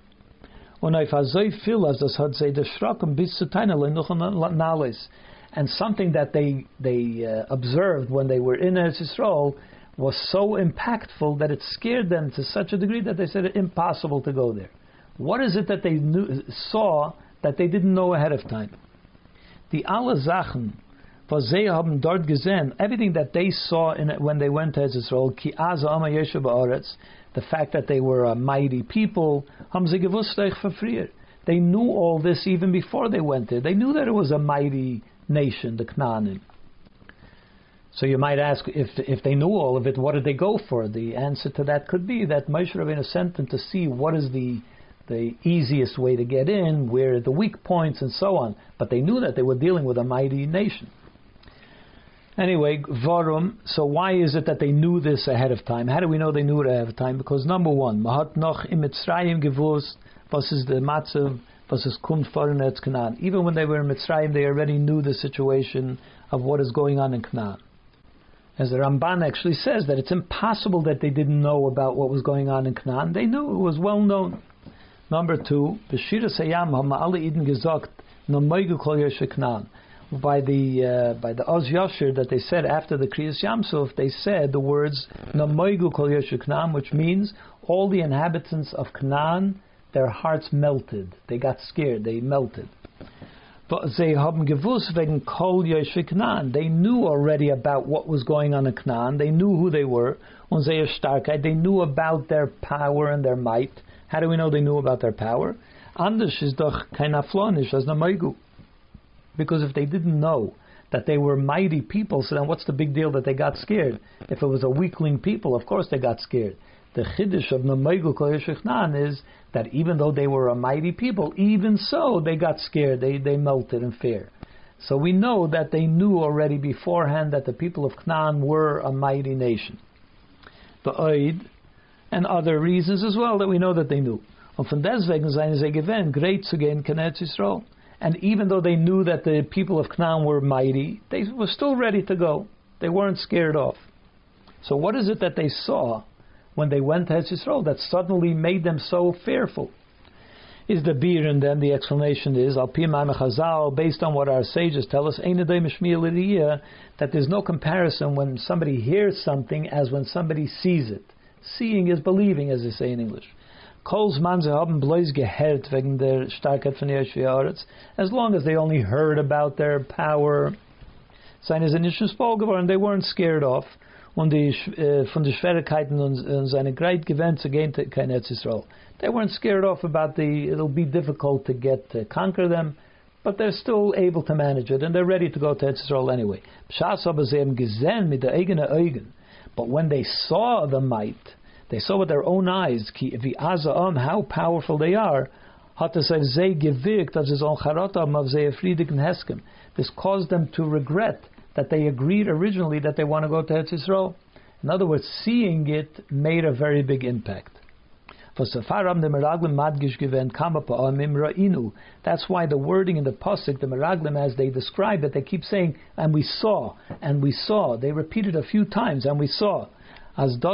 And something that they they uh, observed when they were in Eretz Yisrael was so impactful that it scared them to such a degree that they said it's impossible to go there. What is it that they knew, saw that they didn't know ahead of time? The alle Sachen, was sie haben dort gesehen, everything that they saw in it when they went to Israel, ki az ama yeshu ba'aretz, the fact that they were a mighty people, haben sie gewusst euch verfriert. They knew all this even before they went there. They knew that it was a mighty nation, the Canaanim. So you might ask, if if they knew all of it, what did they go for? The answer to that could be that Moshe Rabbeinu sent them to see what is the the easiest way to get in, where are the weak points, and so on. But they knew that they were dealing with a mighty nation. Anyway, Varum, so why is it that they knew this ahead of time? How do we know they knew it ahead of time? Because number one, Mahat noch im Mitzrayim gewusst, was is the matzav, was is kum foreign Eretz Canaan. Even when they were in Mitzrayim, they already knew the situation of what is going on in Canaan. As the Ramban actually says, that it's impossible that they didn't know about what was going on in Canaan. They knew, it was well known. Number two, B'shira Sayam ha'ma'ala Eden gesagt, no moigu kol yoshe Canaan. By the uh, by the Oz Yashir that they said after the Kriyas Yamsuf, they said the words Namoigu Kol Yosher Canaan, which means all the inhabitants of Canaan, their hearts melted. They got scared. They melted. They knew already about what was going on in Canaan. They knew who they were. They knew about their power and their might. How do we know they knew about their power? Because if they didn't know that they were mighty people, so then what's the big deal that they got scared? If it was a weakling people, of course they got scared. The chiddush of Namoigu Kol Yosher Canaan is that even though they were a mighty people, even so they got scared, they, they melted in fear. So we know that they knew already beforehand that the people of Canaan were a mighty nation. The Oid, and other reasons as well that we know that they knew. Und von deswegen seien sie gewähnt, great zu gehen, Eretz Yisrael. And even though they knew that the people of Canaan were mighty, they were still ready to go. They weren't scared off. So what is it that they saw when they went to Eretz Yisrael that suddenly made them so fearful? Is the beer, and then the explanation is, Al Pi Ma'ameh Chazal, based on what our sages tell us, that there's no comparison when somebody hears something as when somebody sees it. Seeing is believing, as they say in English. As long as they only heard about their power, and they weren't scared off. Von die Schwierigkeiten und seine great Gewinn zu gehen to Eretz Yisrael. They weren't scared off about the, it'll be difficult to get to conquer them, but they're still able to manage it, and they're ready to go to Eretz Yisrael anyway. But when they saw the might, they saw with their own eyes how powerful they are. This caused them to regret that they agreed originally that they want to go to Eretz Yisrael. In other words, seeing it made a very big impact. That's why the wording in the pasuk, the Meraglim, as they describe it, they keep saying, and we saw, and we saw. They repeat it a few times, and we saw. As they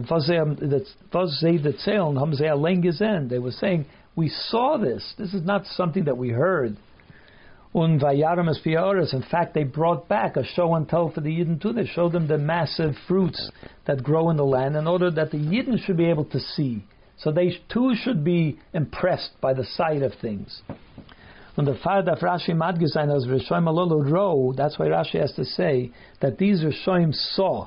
were saying, we saw this. This is not something that we heard. In fact, they brought back a show and tell for the Yidden too. They showed them the massive fruits that grow in the land in order that the Yidden should be able to see. So they too should be impressed by the sight of things. When the Fardaf Rashi Madgizain as Rishoim Alolu Ro, that's why Rashi has to say that these Rishoim saw.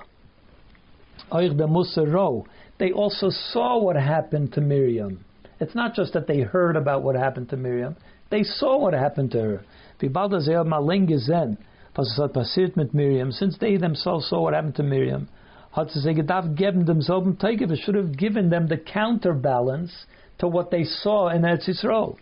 They also saw what happened to Miriam. It's not just that they heard about what happened to Miriam. They saw what happened to her. Since they themselves saw what happened to Miriam, it should have given them the counterbalance to what they saw in Eretz Yisrael.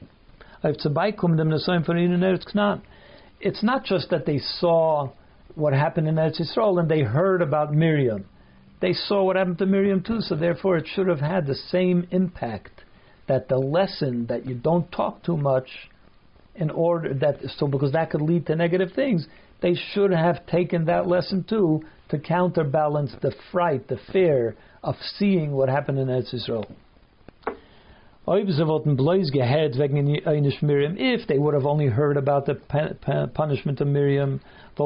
It's not just that they saw what happened in Eretz Yisrael and they heard about Miriam. They saw what happened to Miriam too, so therefore it should have had the same impact, that the lesson that you don't talk too much in order that, so because that could lead to negative things, they should have taken that lesson too to counterbalance the fright, the fear of seeing what happened in Eretz Yisrael. If they would have only heard about the punishment of Miriam,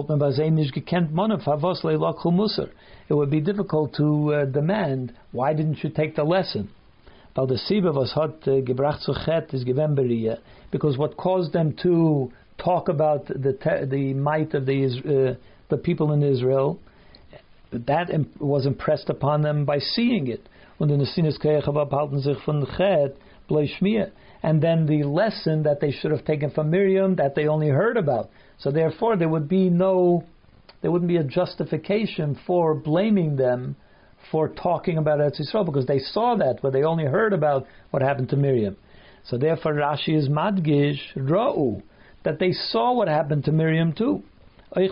it would be difficult to uh, demand, why didn't you take the lesson? Because what caused them to talk about the the might of the uh, the people in Israel, that imp- was impressed upon them by seeing it. And then the lesson that they should have taken from Miriam that they only heard about. So therefore there would be no, there wouldn't be a justification for blaming them for talking about Eretz Yisrael, because they saw that, but they only heard about what happened to Miriam. So therefore Rashi is madgish ra'u, that they saw what happened to Miriam too. Also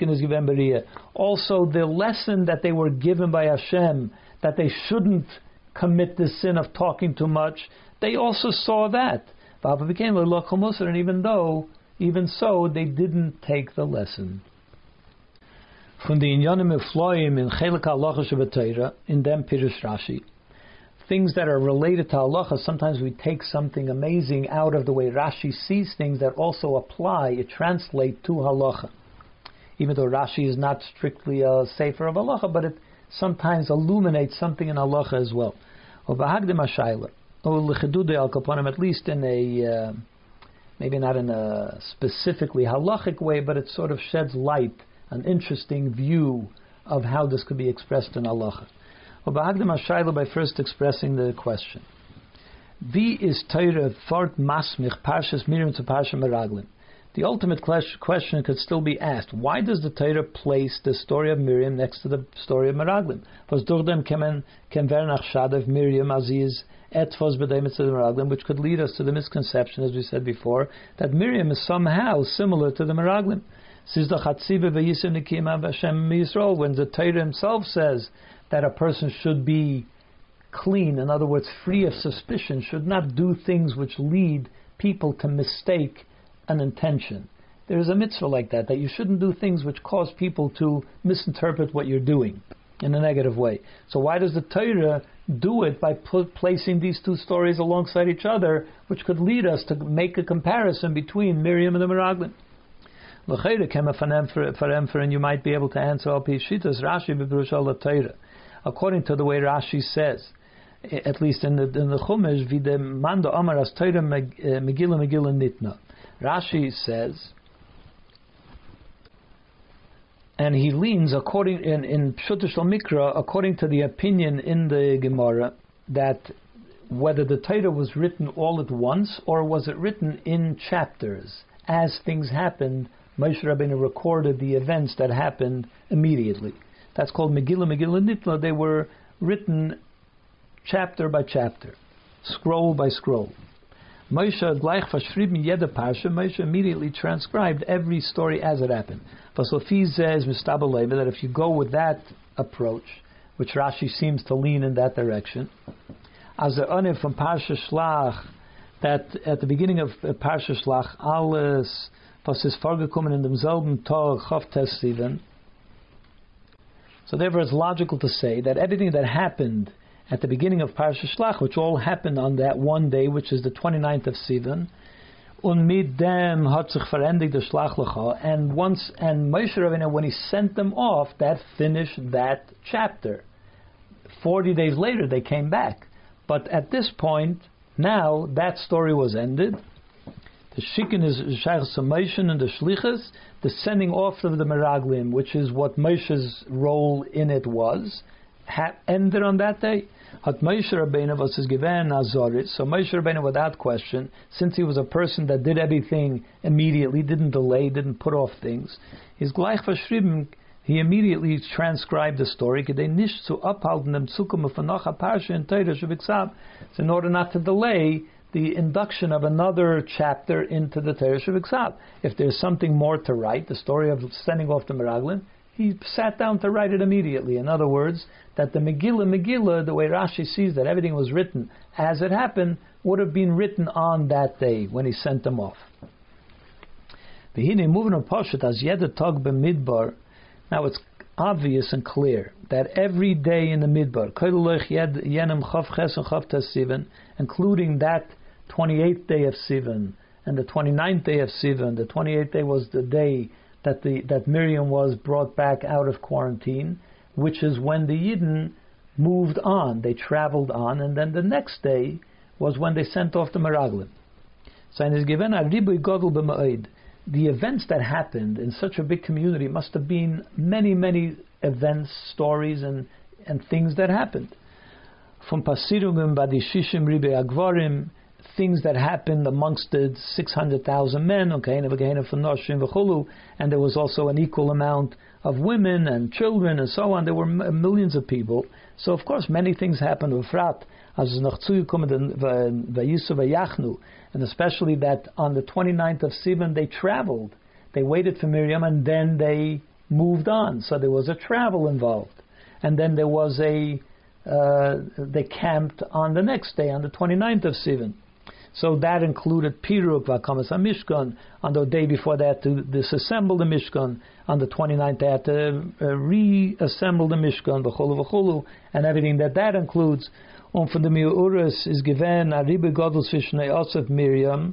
the lesson that they were given by Hashem, that they shouldn't commit the sin of talking too much, they also saw that. And even though, even so, they didn't take the lesson. From the inyanim efloim in chelik halacha shebeteira, in them Pirush Rashi, things that are related to halacha, sometimes we take something amazing out of the way Rashi sees things that also apply, it translates to halacha. Even though Rashi is not strictly a sefer of halacha, but it sometimes illuminates something in halacha as well. Or bahagdim hashayla, or lechedude al kaponim, at least in a, uh, maybe not in a specifically halachic way, but it sort of sheds light, an interesting view of how this could be expressed in halacha. Or bahagdim hashayla, by first expressing the question. Vi is Torah fort masmich parshas Miriam to parsha Meraglim. The ultimate question could still be asked: why does the Torah place the story of Miriam next to the story of Meraglim? Was durch dem kemen ken vernach shad of Miriam as is etfos b'deimet to the Meraglim, which could lead us to the misconception, as we said before, that Miriam is somehow similar to the Meraglim. When the Torah himself says that a person should be clean, in other words, free of suspicion, should not do things which lead people to mistake an intention. There is a mitzvah like that, that you shouldn't do things which cause people to misinterpret what you're doing in a negative way. So why does the Torah do it by pl- placing these two stories alongside each other, which could lead us to make a comparison between Miriam and the Meraglim? And you might be able to answer Rashi according to the way Rashi says, at least in the in the Chumash, Videmando Amar as Torah Megillah Megillah Nitna. Rashi says, and he leans according in in Pshuta Shel Mikra, according to the opinion in the Gemara, that whether the Torah was written all at once or was it written in chapters as things happened. Moshe Rabbeinu recorded the events that happened immediately. That's called Megillah Megillah Nitla. They were written chapter by chapter, scroll by scroll. Moshe gleich verschrieben jede Parsha. Moshe immediately transcribed every story as it happened. Vasofi says that if you go with that approach, which Rashi seems to lean in that direction, as the Ane from Parsha Shlach, that at the beginning of Parsha Shlach, alles was ist vorgekommen in demselben Tag Chavtes Sivan. So therefore it's logical to say that everything that happened at the beginning of Parsha Shlach, which all happened on that one day, which is the twenty-ninth of Sivan, und mit dem hat sich verendigt der Shlach Lecha, and once, and Moshe Rabbeinu, when he sent them off, that finished that chapter. Forty days later they came back. But at this point, now that story was ended. The Shikin is Shayach Moshe and the Shlichus, the sending off of the Meraglim, which is what Moshe's role in it was, ha- ended on that day. Hat Moshe Rabbeinu was his given Azorit. So Moshe Rabbeinu, without question, since he was a person that did everything immediately, didn't delay, didn't put off things, his gleich verschrieben, he immediately transcribed the story. Kedei nicht zu abhalten dem Zukum von noch a Parsha in Torah shebiksav, in order not to delay the induction of another chapter into the Torah shebiksav. If there's something more to write, the story of sending off the Meraglim, he sat down to write it immediately. In other words, that the Megillah, Megillah, the way Rashi sees that everything was written as it happened, would have been written on that day when he sent them off. Now it's obvious and clear that every day in the Midbar, including that twenty-eighth day of Sivan and the twenty-ninth day of Sivan, the twenty-eighth day was the day that the that Miriam was brought back out of quarantine, which is when the Yidden moved on, they traveled on, and then the next day was when they sent off the Meraglim. So in his given a ribuy gadol b'ma'id, the events that happened in such a big community must have been many, many events, stories, and, and things that happened. From pasirugim badishishim ribuy agvarim, things that happened amongst the six hundred thousand men, and there was also an equal amount of women and children and so on. There were m- millions of people. So of course many things happened with Frat, and especially that on the twenty-ninth of Sivan they traveled. They waited for Miriam and then they moved on. So there was a travel involved. And then there was a uh, they camped on the next day, on the twenty-ninth of Sivan. So that included Piruk, Vakamas HaMishkan. On the day before they had to disassemble the Mishkan. On the twenty-ninth they had to uh, reassemble the Mishkan, V'cholu V'cholu, and everything that that includes. Und von der Miuras is given a Ribe Godel zwischen Yosef Miriam.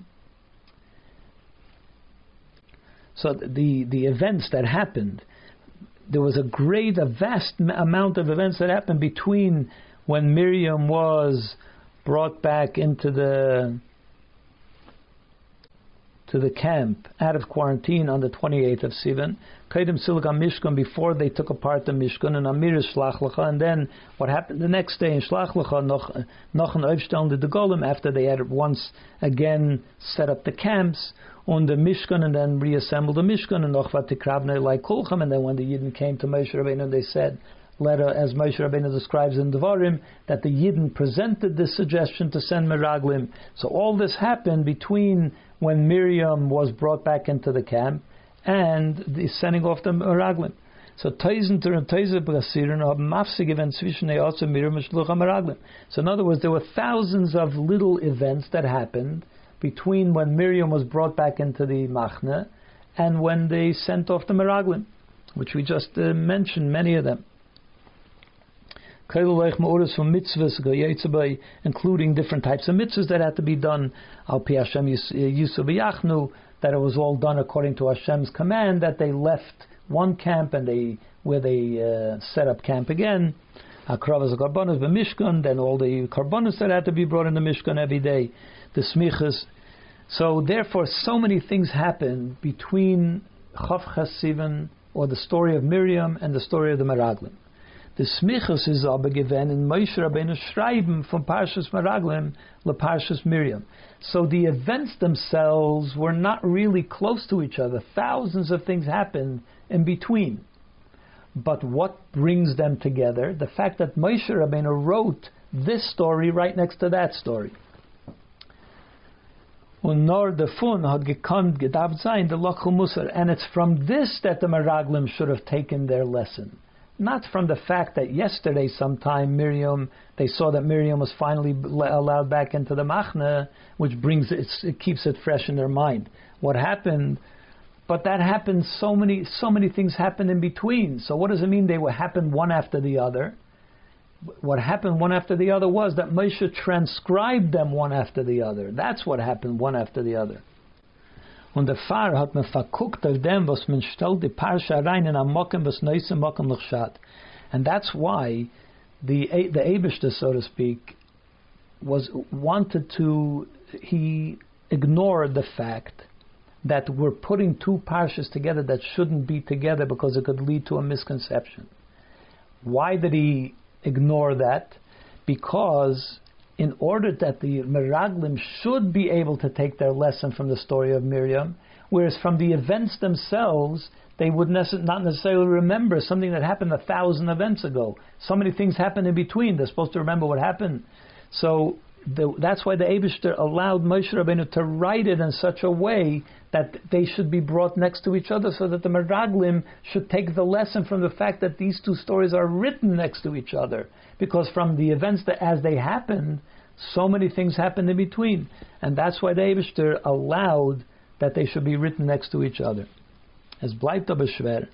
So the, the events that happened, there was a great, a vast amount of events that happened between when Miriam was brought back into the to the camp out of quarantine on the twenty-eighth of Sivan, Kaidim Silga Mishkan, before they took apart the Mishkan, and Amir Shlach Lecha, and then what happened the next day in Shlach Lecha, noch noch an Aufstellen the Golem, after they had once again set up the camps on the Mishkan and then reassembled the Mishkan, and noch Vatikravne like Kulcham, and then when the Yidden came to Moshe Rabbeinu, they said, letter as Moshe Rabbeinu describes in Devarim, that the Yidden presented this suggestion to send Meraglim. So all this happened between when Miriam was brought back into the camp and the sending off the Meraglim. So So in other words, there were thousands of little events that happened between when Miriam was brought back into the Machne and when they sent off the Meraglim, which we just uh, mentioned, many of them. Including different types of mitzvahs that had to be done, that it was all done according to Hashem's command, that they left one camp and they where they uh, set up camp again. Then all the karbanos that had to be brought in the Mishkan every day, the smichas. So therefore, so many things happened between Chav Chasivan, or the story of Miriam, and the story of the Meraglim. The smichus is aber given in Moshe Rabbeinu schreiben from Parshas Meraglim le Parshas Miriam. So the events themselves were not really close to each other. Thousands of things happened in between. But what brings them together? The fact that Moshe Rabbeinu wrote this story right next to that story. Und nor the fun had gekannt gedacht sein the Lochel Musar, and it's from this that the Meraglim should have taken their lesson. Not from the fact that yesterday sometime Miriam, they saw that Miriam was finally allowed back into the Machne, which brings it, it keeps it fresh in their mind. What happened? But that happened, so many so many things happened in between. So what does it mean they will happen one after the other? What happened one after the other was that Moshe transcribed them one after the other. That's what happened one after the other. Und der Pfarrer hat man verguckt auf dem, was man stellt die Parsha rein in am Mokem, was neus im Mokem l'chshat. And that's why the the Eibishter, so to speak, was wanted to, he ignored the fact that we're putting two parshas together that shouldn't be together because it could lead to a misconception. Why did he ignore that? Because in order that the Meraglim should be able to take their lesson from the story of Miriam, whereas from the events themselves, they would nece- not necessarily remember something that happened a thousand events ago. So many things happened in between. They're supposed to remember what happened. So the, that's why the Eibishter allowed Moshe Rabbeinu to write it in such a way that they should be brought next to each other, so that the Meraglim should take the lesson from the fact that these two stories are written next to each other. Because from the events that as they happened, so many things happened in between. And that's why the Eibishter allowed that they should be written next to each other. Es bleibt aber schwer.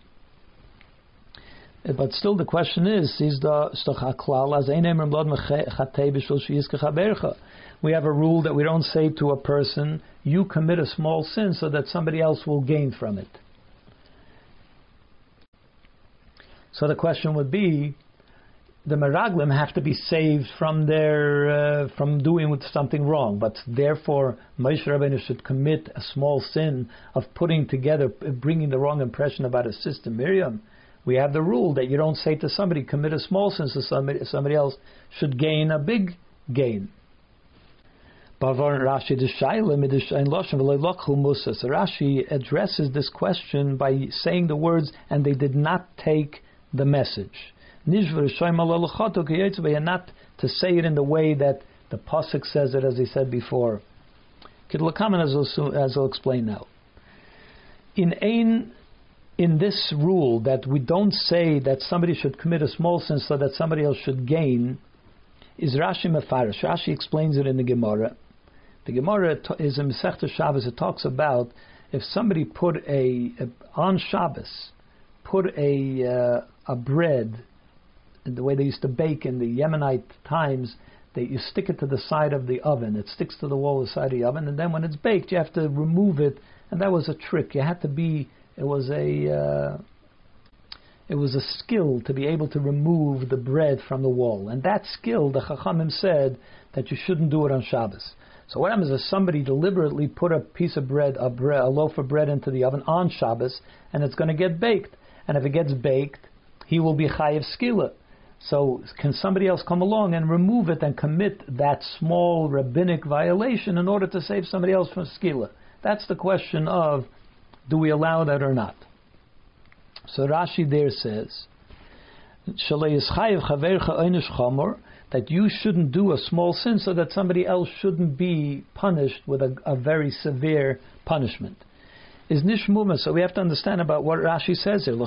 But still the question is, is the we have a rule that we don't say to a person, you commit a small sin so that somebody else will gain from it. So the question would be, the Meraglim have to be saved from their uh, from doing something wrong, but therefore Moshe Rabbeinu should commit a small sin of putting together, bringing the wrong impression about his sister Miriam. We have the rule that you don't say to somebody, commit a small sin so somebody, somebody else should gain a big gain. So Rashi addresses this question by saying the words, and they did not take the message. Not to say it in the way that the Pasuk says it, as he said before. As I'll explain now. In ein in this rule that we don't say that somebody should commit a small sin so that somebody else should gain, is Rashi Mefarish. Rashi explains it in the Gemara. The Gemara is in Masechta Shabbos. It talks about if somebody put a, a on Shabbos, put a uh, a bread, the way they used to bake in the Yemenite times, that you stick it to the side of the oven. It sticks to the wall of the side of the oven, and then when it's baked, you have to remove it. And that was a trick. You had to be. It was a. Uh, it was a skill to be able to remove the bread from the wall, and that skill, the Chachamim said that you shouldn't do it on Shabbos. So what happens is somebody deliberately put a piece of bread, a, bre- a loaf of bread into the oven on Shabbos, and it's going to get baked. And if it gets baked, he will be chayiv skila. So can somebody else come along and remove it and commit that small rabbinic violation in order to save somebody else from skila? That's the question of, do we allow that or not? So Rashi there says, that you shouldn't do a small sin so that somebody else shouldn't be punished with a, a very severe punishment. Is nishmuma, so we have to understand about what Rashi says here.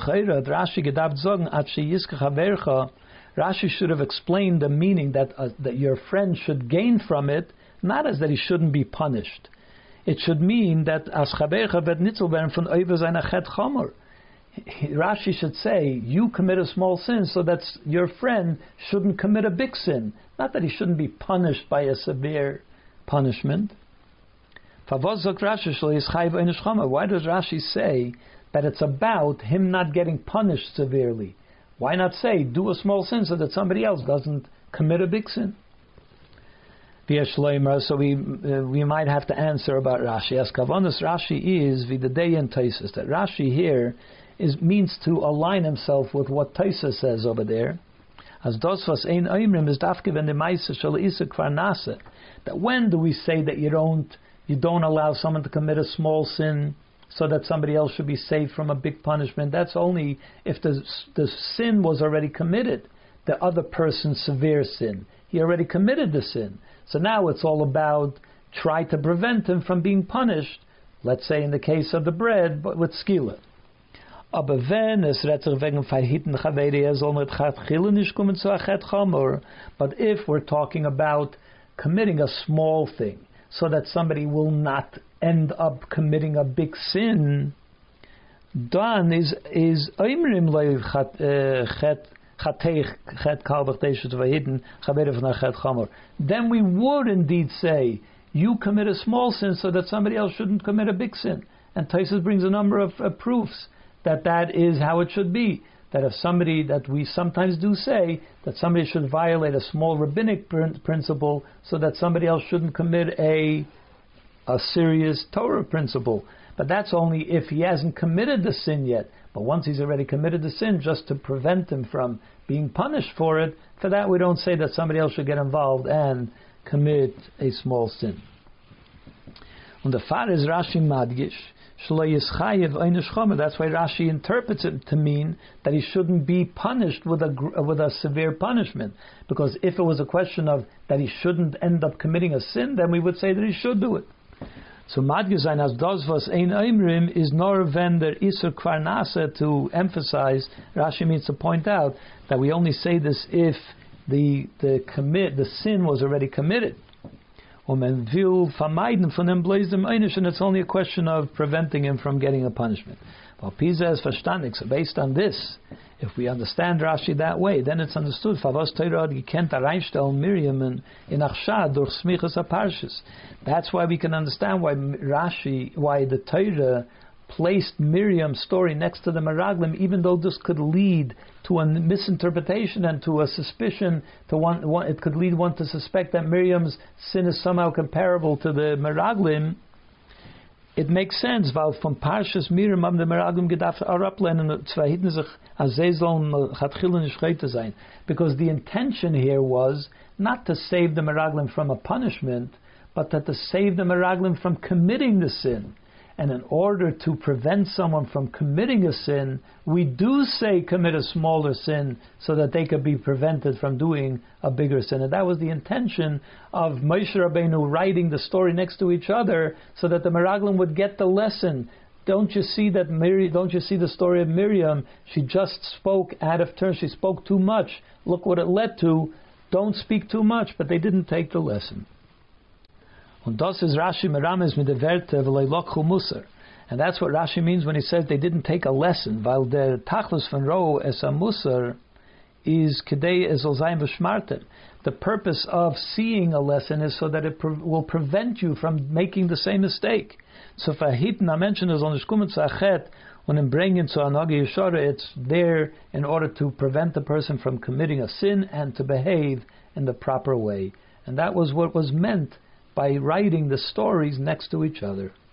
Rashi should have explained the meaning that uh, that your friend should gain from it, not as that he shouldn't be punished. It should mean that as chabercha bet nitzel werden von over seiner chet chomer. Rashi should say, you commit a small sin so that your friend shouldn't commit a big sin. Not that he shouldn't be punished by a severe punishment. Why does Rashi say that it's about him not getting punished severely? Why not say, do a small sin so that somebody else doesn't commit a big sin? So we uh, we might have to answer about Rashi. As Kavanas Rashi is v'dedei and Taisus. That Rashi here is means to align himself with what Taisa says over there. As dos was ein oimrim is dafke when the meise shel isa kvar nase. That when do we say that you don't you don't allow someone to commit a small sin so that somebody else should be saved from a big punishment? That's only if the the sin was already committed, the other person's severe sin. He already committed the sin. So now it's all about try to prevent him from being punished. Let's say in the case of the bread, but with skila. But if we're talking about committing a small thing so that somebody will not end up committing a big sin, then is is then we would indeed say you commit a small sin so that somebody else shouldn't commit a big sin. And Taisus brings a number of uh, proofs that that is how it should be. That if somebody, that we sometimes do say, that somebody should violate a small rabbinic pr- principle so that somebody else shouldn't commit a a serious Torah principle. But that's only if he hasn't committed the sin yet. But once he's already committed the sin, just to prevent him from being punished for it, for that we don't say that somebody else should get involved and commit a small sin. Und der Fall is Rashi Madgish. That's why Rashi interprets it to mean that he shouldn't be punished with a with a severe punishment. Because if it was a question of that he shouldn't end up committing a sin, then we would say that he should do it. So Madgizain as does was ein oimrim is nor when der isur kvar nase, to emphasize. Rashi means to point out that we only say this if the the commit the sin was already committed. And it's only a question of preventing him from getting a punishment. Well, Pisa is verstandig. So based on this, if we understand Rashi that way, then it's understood. That's why we can understand why Rashi, why the Torah placed Miriam's story next to the Meraglim, even though this could lead to a misinterpretation and to a suspicion. To one, one, it could lead one to suspect that Miriam's sin is somehow comparable to the Meraglim. It makes sense, weil von Parshas Miriam am der Meraglim gedacht arablehnen und zwei hitten sich als sie sollen chatchillen nicht heute sein. Because the intention here was not to save the Meraglim from a punishment, but that to save the Meraglim from committing the sin. And in order to prevent someone from committing a sin, we do say commit a smaller sin so that they could be prevented from doing a bigger sin. And that was the intention of Moshe Rabbeinu writing the story next to each other so that the Meraglim would get the lesson. don't you see that Miriam, don't you see the story of Miriam? She just spoke out of turn. She spoke too much. Look what it led to. Don't speak too much. But they didn't take the lesson. Und das ist Rashi merames mit der Werte v'lei lokhu musar. And that's what Rashi means when he says they didn't take a lesson. Weil der Tachlis von Ro es a musar is kedei ezol zayin v'shmartem. The purpose of seeing a lesson is so that it pre- will prevent you from making the same mistake. So verhitten, I mentioned is on the shkumen zachet, when in bringing to anagi yeshara, it's there in order to prevent the person from committing a sin and to behave in the proper way. And that was what was meant by writing the stories next to each other.